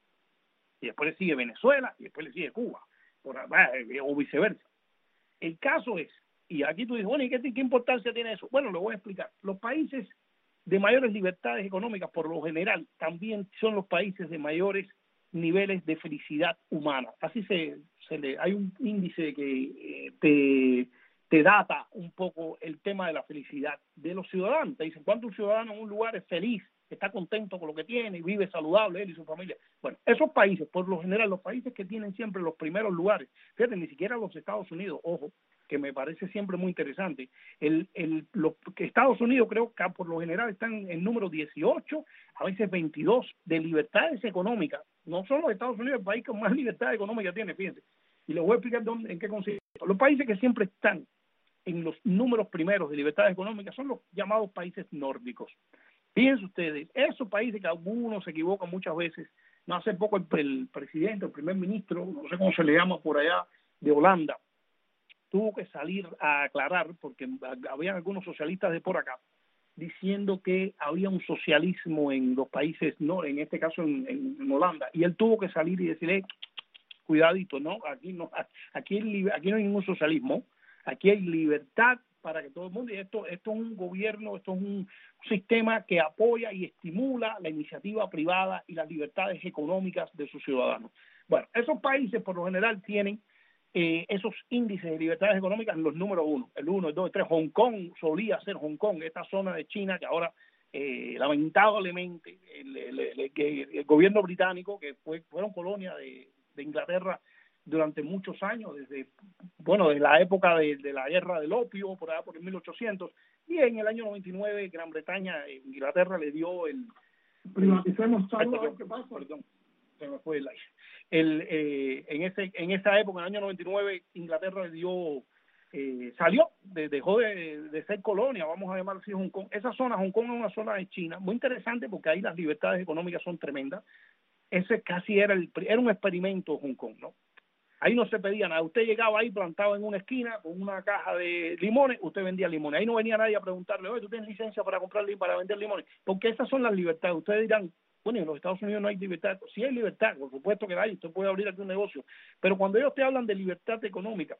y después le sigue Venezuela, y después le sigue Cuba, por, o viceversa. El caso es, y aquí tú dices, bueno, ¿y qué, qué importancia tiene eso? Bueno, lo voy a explicar. Los países de mayores libertades económicas, por lo general, también son los países de mayores niveles de felicidad humana. Así se, se le, hay un índice que eh, te, te data un poco el tema de la felicidad de los ciudadanos. Te dicen cuánto un ciudadano en un lugar es feliz, está contento con lo que tiene y vive saludable él y su familia. Bueno, esos países, por lo general, los países que tienen siempre los primeros lugares, fíjate, ni siquiera los Estados Unidos, ojo, que me parece siempre muy interesante. El, el, los, que Estados Unidos creo que por lo general están en número dieciocho, a veces veintidós, de libertades económicas. No son los Estados Unidos el país que más libertad económica tiene, fíjense. Y les voy a explicar dónde, en qué consiste. Los países que siempre están en los números primeros de libertades económicas son los llamados países nórdicos. Fíjense ustedes, esos países que algunos se equivocan muchas veces. No hace poco el, el presidente, el primer ministro, no sé cómo se le llama por allá, de Holanda, tuvo que salir a aclarar, porque había algunos socialistas de por acá, diciendo que había un socialismo en los países, no, en este caso en, en Holanda, y él tuvo que salir y decirle, cuidadito, no, aquí no, aquí, aquí no hay ningún socialismo, aquí hay libertad para que todo el mundo, y esto, esto es un gobierno, esto es un sistema que apoya y estimula la iniciativa privada y las libertades económicas de sus ciudadanos. Bueno, esos países por lo general tienen Eh, esos índices de libertades económicas en los números uno, el uno, el dos, el tres. Hong Kong solía ser Hong Kong, esta zona de China que ahora eh, lamentablemente el, el, el, el, el gobierno británico, que fue, fueron colonia de, de Inglaterra durante muchos años, desde bueno desde la época de, de la guerra del opio, por allá por el mil ochocientos, y en el año noventa y nueve Gran Bretaña, Inglaterra le dio el... Privaticemos todo. Ay, perdón, ¿qué pasa? Perdón, se me fue el aire. El, eh, en ese en esa época, en el año noventa y nueve, Inglaterra le dio, eh, salió, de, dejó de, de ser colonia, vamos a llamar así, Hong Kong. Esa zona, Hong Kong es una zona de China, muy interesante porque ahí las libertades económicas son tremendas. Ese casi era el era un experimento Hong Kong, ¿no? Ahí no se pedía nada, usted llegaba ahí plantado en una esquina con una caja de limones, usted vendía limones. Ahí no venía nadie a preguntarle, oye, ¿tú tienes licencia para comprar para vender limones? Porque esas son las libertades. Ustedes dirán, bueno, en los Estados Unidos no hay libertad. Sí hay libertad, por supuesto que la hay, usted puede abrir aquí un negocio. Pero cuando ellos te hablan de libertad económica,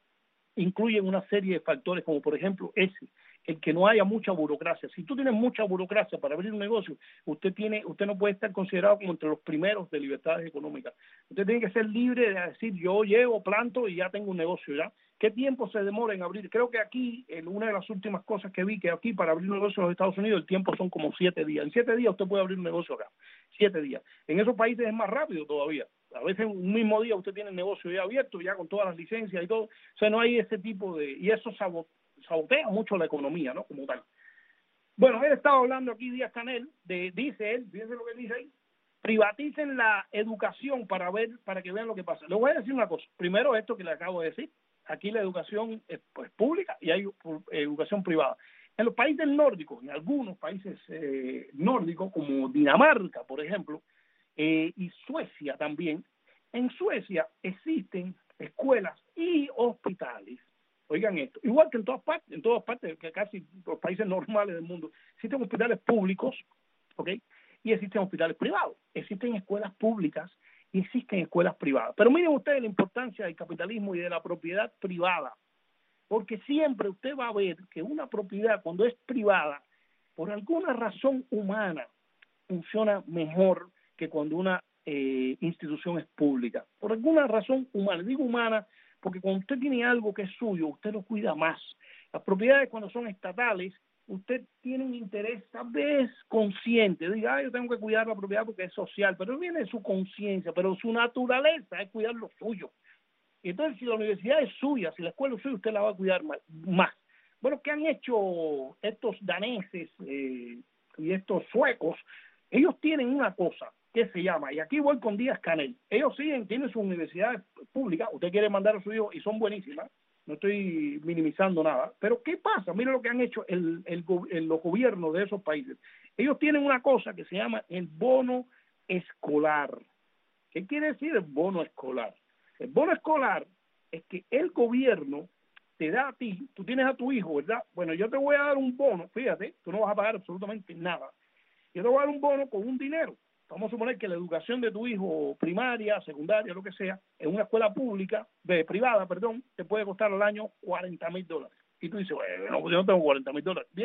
incluyen una serie de factores, como por ejemplo ese, el que no haya mucha burocracia. Si tú tienes mucha burocracia para abrir un negocio, usted tiene, usted no puede estar considerado como entre los primeros de libertades económicas. Usted tiene que ser libre de decir, yo llevo, planto y ya tengo un negocio, ¿ya? ¿Qué tiempo se demora en abrir? Creo que aquí, en una de las últimas cosas que vi, que aquí para abrir un negocio en los Estados Unidos, el tiempo son como siete días. En siete días usted puede abrir un negocio acá. Siete días. En esos países es más rápido todavía. A veces un mismo día usted tiene el negocio ya abierto, ya con todas las licencias y todo. O sea, no hay ese tipo de... Y eso sabotea mucho la economía, ¿no? Como tal. Bueno, él estaba hablando aquí, Díaz-Canel, de, dice él, fíjense lo que él dice ahí, privaticen la educación para ver, para que vean lo que pasa. Le voy a decir una cosa. Primero, esto que le acabo de decir. Aquí la educación es pues, pública y hay educación privada. En los países nórdicos, en algunos países eh, nórdicos, como Dinamarca, por ejemplo, eh, y Suecia también, en Suecia existen escuelas y hospitales. Oigan esto, igual que en todas partes, en todas partes, que casi los países normales del mundo, existen hospitales públicos, ¿ok? Y existen hospitales privados, existen escuelas públicas y existen escuelas privadas. Pero miren ustedes la importancia del capitalismo y de la propiedad privada, porque siempre usted va a ver que una propiedad, cuando es privada, por alguna razón humana, funciona mejor que cuando una eh, institución es pública. Por alguna razón humana, digo humana, porque cuando usted tiene algo que es suyo, usted lo cuida más. Las propiedades cuando son estatales, usted tiene un interés tal vez consciente, diga, ah, yo tengo que cuidar la propiedad porque es social, pero viene de su conciencia, pero su naturaleza es cuidar lo suyo. Y entonces si la universidad es suya, si la escuela es suya, usted la va a cuidar más. Bueno, ¿qué han hecho estos daneses eh, y estos suecos? Ellos tienen una cosa que se llama, y aquí voy con Díaz-Canel, ellos siguen, tienen su universidad pública, usted quiere mandar a su hijo y son buenísimas, no estoy minimizando nada, pero ¿qué pasa? Mira lo que han hecho el, el, el, los gobiernos de esos países. Ellos tienen una cosa que se llama el bono escolar. ¿Qué quiere decir el bono escolar? El bono escolar es que el gobierno te da a ti, tú tienes a tu hijo, ¿verdad? Bueno, yo te voy a dar un bono, fíjate, tú no vas a pagar absolutamente nada. Yo te voy a dar un bono con un dinero. Vamos a suponer que la educación de tu hijo, primaria, secundaria, lo que sea, en una escuela pública, de privada, perdón, te puede costar al año cuarenta mil dólares. Y tú dices, bueno, yo no tengo cuarenta mil dólares. Bien,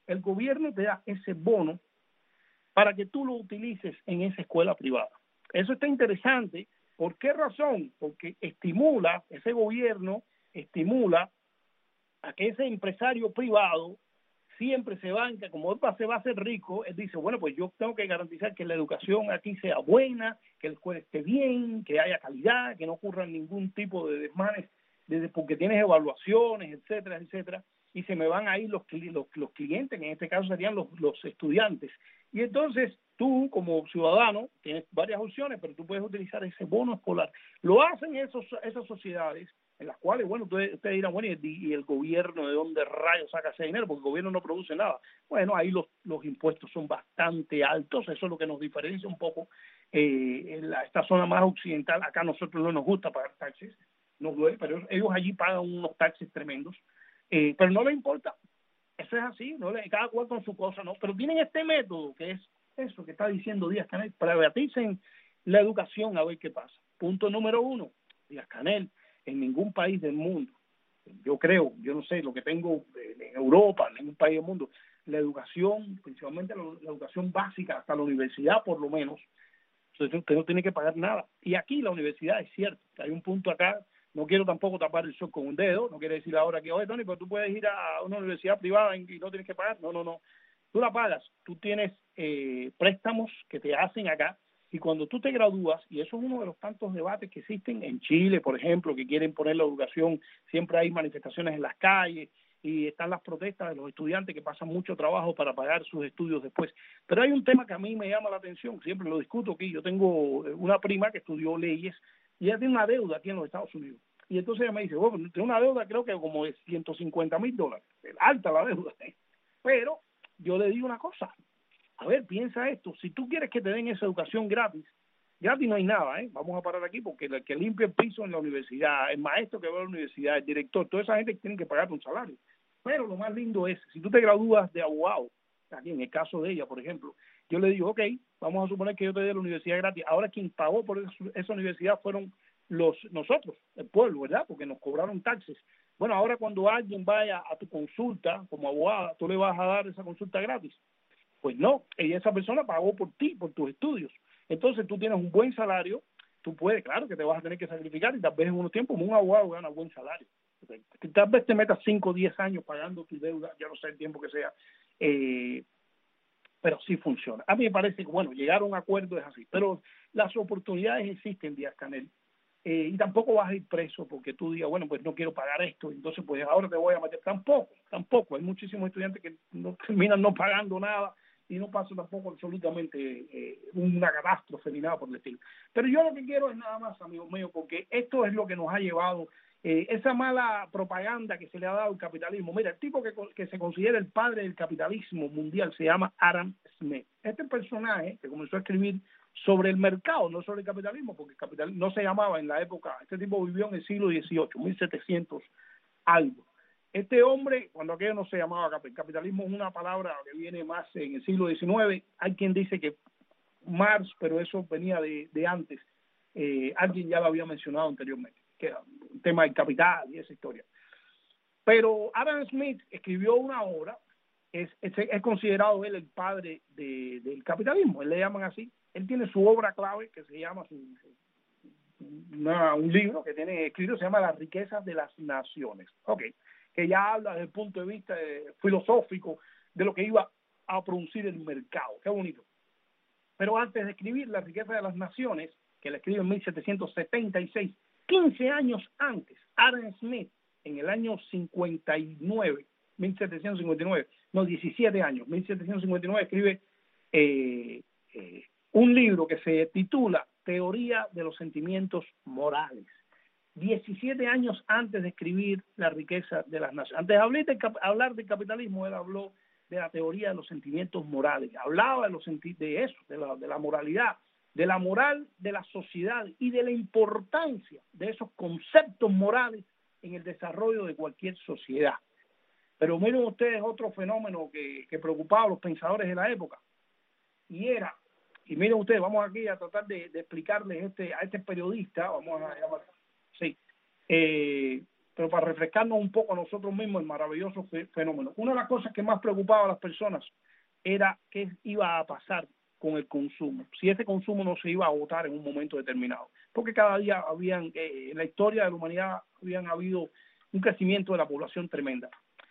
el gobierno te da ese bono para que tú lo utilices en esa escuela privada. Eso está interesante. ¿Por qué razón? Porque estimula, ese gobierno estimula a que ese empresario privado siempre se banca, como él se va a hacer rico, él dice, bueno, pues yo tengo que garantizar que la educación aquí sea buena, que la escuela esté bien, que haya calidad, que no ocurran ningún tipo de desmanes, desde porque tienes evaluaciones, etcétera, etcétera, y se me van a ir los, los, los clientes, que en este caso serían los, los estudiantes. Y entonces tú, como ciudadano, tienes varias opciones, pero tú puedes utilizar ese bono escolar. Lo hacen esos, esas sociedades en las cuales, bueno, ustedes, ustedes dirán, bueno, ¿y, ¿y el gobierno de dónde rayos saca ese dinero? Porque el gobierno no produce nada. Bueno, ahí los, los impuestos son bastante altos, eso es lo que nos diferencia un poco. Eh, en la, esta zona más occidental, acá a nosotros no nos gusta pagar taxes, nos duele, pero ellos allí pagan unos taxes tremendos, eh, pero no les importa. Eso es así, ¿no? Cada cual con su cosa, ¿no? Pero tienen este método, que es eso que está diciendo Díaz-Canel, para debatirse en la educación a ver qué pasa. Punto número uno, Díaz-Canel, en ningún país del mundo, yo creo, yo no sé, lo que tengo en Europa, en ningún país del mundo, la educación, principalmente la, la educación básica, hasta la universidad por lo menos, usted, usted no tiene que pagar nada. Y aquí la universidad es cierto, hay un punto acá. No quiero tampoco tapar el sol con un dedo, no quiere decir ahora que, oye, Tony, pero tú puedes ir a una universidad privada y no tienes que pagar. No, no, no. Tú la pagas. Tú tienes eh, préstamos que te hacen acá y cuando tú te gradúas, y eso es uno de los tantos debates que existen en Chile, por ejemplo, que quieren poner la educación, siempre hay manifestaciones en las calles y están las protestas de los estudiantes que pasan mucho trabajo para pagar sus estudios después. Pero hay un tema que a mí me llama la atención, siempre lo discuto aquí. Yo tengo una prima que estudió leyes y ella tiene una deuda aquí en los Estados Unidos. Y entonces ella me dice, bueno, tiene una deuda creo que como de ciento cincuenta mil dólares. Alta la deuda. Pero yo le digo una cosa. A ver, piensa esto. Si tú quieres que te den esa educación gratis, gratis no hay nada, ¿eh? Vamos a parar aquí porque el que limpia el piso en la universidad, el maestro que va a la universidad, el director, toda esa gente tiene que pagar un salario. Pero lo más lindo es, si tú te gradúas de abogado, aquí en el caso de ella, por ejemplo, yo le digo, ok, vamos a suponer que yo te dé la universidad gratis. Ahora quien pagó por esa universidad fueron los nosotros, el pueblo, ¿verdad? Porque nos cobraron taxes. Bueno, ahora cuando alguien vaya a tu consulta como abogada, ¿tú le vas a dar esa consulta gratis? Pues no, y esa persona pagó por ti, por tus estudios. Entonces tú tienes un buen salario, tú puedes, claro que te vas a tener que sacrificar y tal vez en unos tiempos un abogado gana buen salario. Tal vez te metas cinco o diez años pagando tu deuda, ya no sé el tiempo que sea, eh, pero sí funciona. A mí me parece que, bueno, llegar a un acuerdo es así, pero las oportunidades existen, Díaz-Canel. Eh, y tampoco vas a ir preso porque tú digas, bueno, pues no quiero pagar esto, entonces pues ahora te voy a meter. Tampoco, tampoco. Hay muchísimos estudiantes que no terminan no pagando nada y no pasa tampoco absolutamente eh, una catástrofe ni nada por el estilo. Pero yo lo que quiero es nada más, amigo mío, porque esto es lo que nos ha llevado, eh, esa mala propaganda que se le ha dado al capitalismo. Mira, el tipo que, que se considera el padre del capitalismo mundial se llama Adam Smith. Este personaje que comenzó a escribir sobre el mercado, no sobre el capitalismo, porque el capitalismo no se llamaba en la época, este tipo vivió en el siglo dieciocho, mil setecientos algo. Este hombre, cuando aquello no se llamaba capitalismo, capitalismo es una palabra que viene más en el siglo diecinueve, hay quien dice que Marx, pero eso venía de, de antes, eh, alguien ya lo había mencionado anteriormente, que era un tema del capital y esa historia. Pero Adam Smith escribió una obra, es, es, es considerado él el padre de, del capitalismo, él le llaman así. Él tiene su obra clave que se llama, su, una, un libro que tiene escrito, se llama Las riquezas de las naciones, okay, que ya habla desde el punto de vista eh, filosófico de lo que iba a producir el mercado. Qué bonito. Pero antes de escribir Las riquezas de las naciones, que la escribe en mil setecientos setenta y seis, quince años antes, Adam Smith, en el año cincuenta y nueve, mil setecientos cincuenta y nueve, no, diecisiete años, mil setecientos cincuenta y nueve, escribe eh, eh, un libro que se titula Teoría de los sentimientos morales. diecisiete años antes de escribir La riqueza de las naciones. Antes de hablar, de hablar del capitalismo, él habló de la teoría de los sentimientos morales. Hablaba de, los senti de eso, de la, de la moralidad, de la moral de la sociedad y de la importancia de esos conceptos morales en el desarrollo de cualquier sociedad. Pero miren ustedes otro fenómeno que, que preocupaba a los pensadores de la época, y era, y miren ustedes, vamos aquí a tratar de, de explicarles este, a este periodista, vamos a llamar, sí, eh, pero para refrescarnos un poco a nosotros mismos el maravilloso fenómeno. Una de las cosas que más preocupaba a las personas era qué iba a pasar con el consumo, si ese consumo no se iba a agotar en un momento determinado, porque cada día habían, eh, en la historia de la humanidad habían habido un crecimiento de la población tremenda.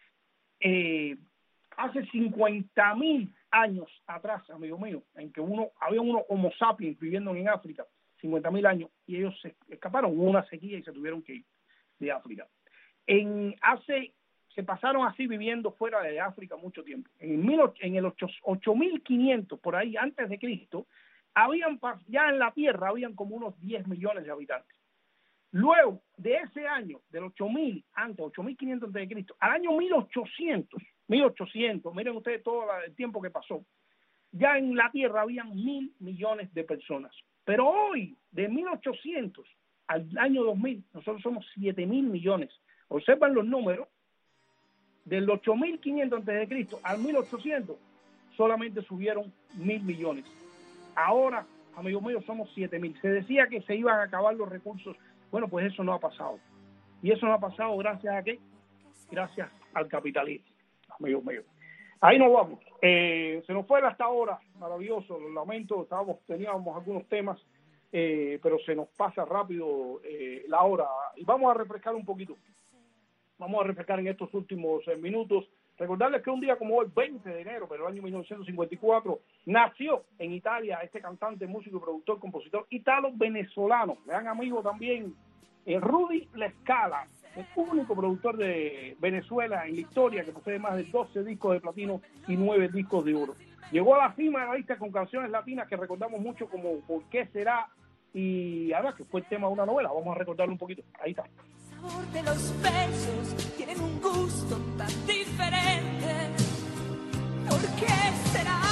Eh, hace cincuenta mil años atrás, amigo mío, en que uno había unos homo sapiens viviendo en África, cincuenta mil años, y ellos se escaparon, hubo una sequía y se tuvieron que ir de África. En hace se pasaron así viviendo fuera de África mucho tiempo. En, mil, en el ocho mil quinientos, por ahí, antes de Cristo, habían ya en la Tierra habían como unos diez millones de habitantes. Luego de ese año, del ocho mil, antes, ocho mil quinientos antes de Cristo, al año mil ochocientos, mil ochocientos, miren ustedes todo el tiempo que pasó, ya en la Tierra habían mil millones de personas. Pero hoy, de mil ochocientos al año dos mil, nosotros somos siete mil millones. Observan los números. Del ocho mil quinientos antes de Cristo al mil ochocientos solamente subieron mil millones. Ahora, amigos míos, somos siete mil. Se decía que se iban a acabar los recursos. Bueno, pues eso no ha pasado. Y eso no ha pasado gracias a qué? Gracias al capitalismo, amigos míos. Ahí nos vamos. Eh, se nos fue hasta ahora, maravilloso, lo lamento, estábamos, teníamos algunos temas, eh, pero se nos pasa rápido eh, la hora. Y vamos a refrescar un poquito. Vamos a refrescar en estos últimos eh, minutos. Recordarles que un día como hoy, veinte de enero, pero el año mil novecientos cincuenta y cuatro, nació en Italia este cantante, músico, productor, compositor italo-venezolano. Gran amigo también, eh, Rudy La Scala, el único productor de Venezuela en la historia que posee más de doce discos de platino y nueve discos de oro. Llegó a la cima de la lista con canciones latinas que recordamos mucho como ¿Por qué será? Y ahora que fue el tema de una novela, vamos a recordarlo un poquito. Ahí está. El sabor de los besos tienen un gusto tan diferente. ¿Por qué será?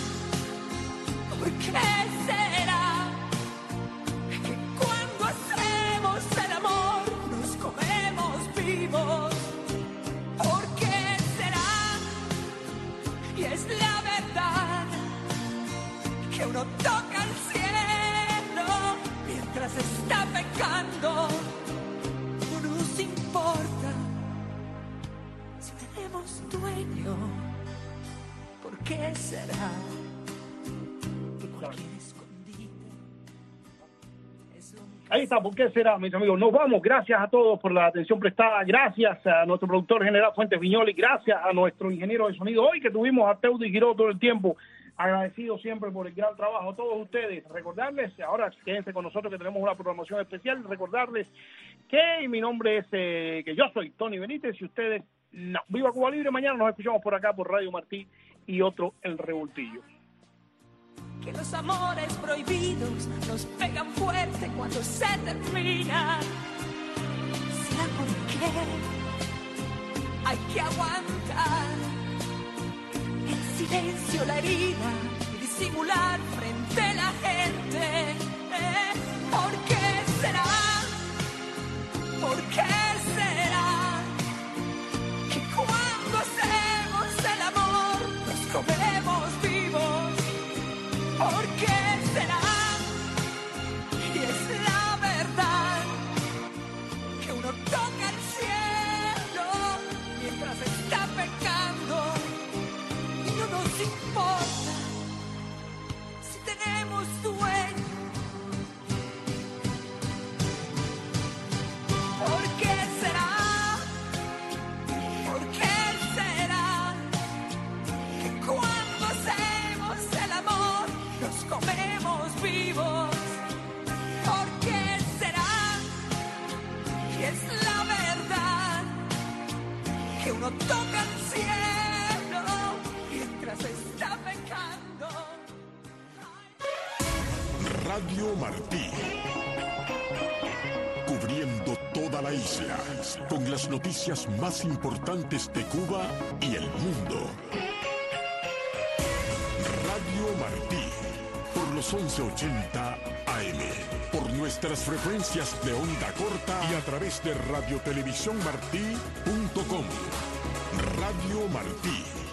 ¿Por qué será? Que cuando hacemos el amor nos comemos vivos. ¿Por qué será? Y es la verdad que uno toca el cielo mientras está pecando. Importa si tenemos dueño, ¿por qué será? Ahí está, ¿por qué será, mis amigos? Nos vamos, gracias a todos por la atención prestada, gracias a nuestro productor general Fuentes Viñoli, gracias a nuestro ingeniero de sonido hoy que tuvimos a Teudi Giró todo el tiempo. Agradecido siempre por el gran trabajo a todos ustedes. Recordarles, ahora quédense con nosotros que tenemos una programación especial, recordarles que mi nombre es, eh, que yo soy Tony Benítez y ustedes no. Viva Cuba Libre, mañana nos escuchamos por acá por Radio Martí y otro El Revoltillo. Que los amores prohibidos nos pegan fuerte cuando se termina. ¿Será porque hay que aguantar en silencio la herida y disimular frente a la gente? ¿Eh? ¿Por qué será? ¿Por qué será que cuando hacemos el amor nos comemos vivos? ¿Por qué será? Y es la verdad que uno toca el cielo mientras está pecando. No nos importa si tenemos dueño. ¿Por qué será? ¿Por qué será que cuando hacemos el amor nos comemos vivos? ¿Por qué será? Y es la verdad que uno toca el cielo mientras está pecando. Radio Martí. Cubriendo toda la isla con las noticias más importantes de Cuba y el mundo. Radio Martí. Por los once ochenta A M. Por nuestras frecuencias de onda corta y a través de radiotelevisión martí punto com. Radio Martí.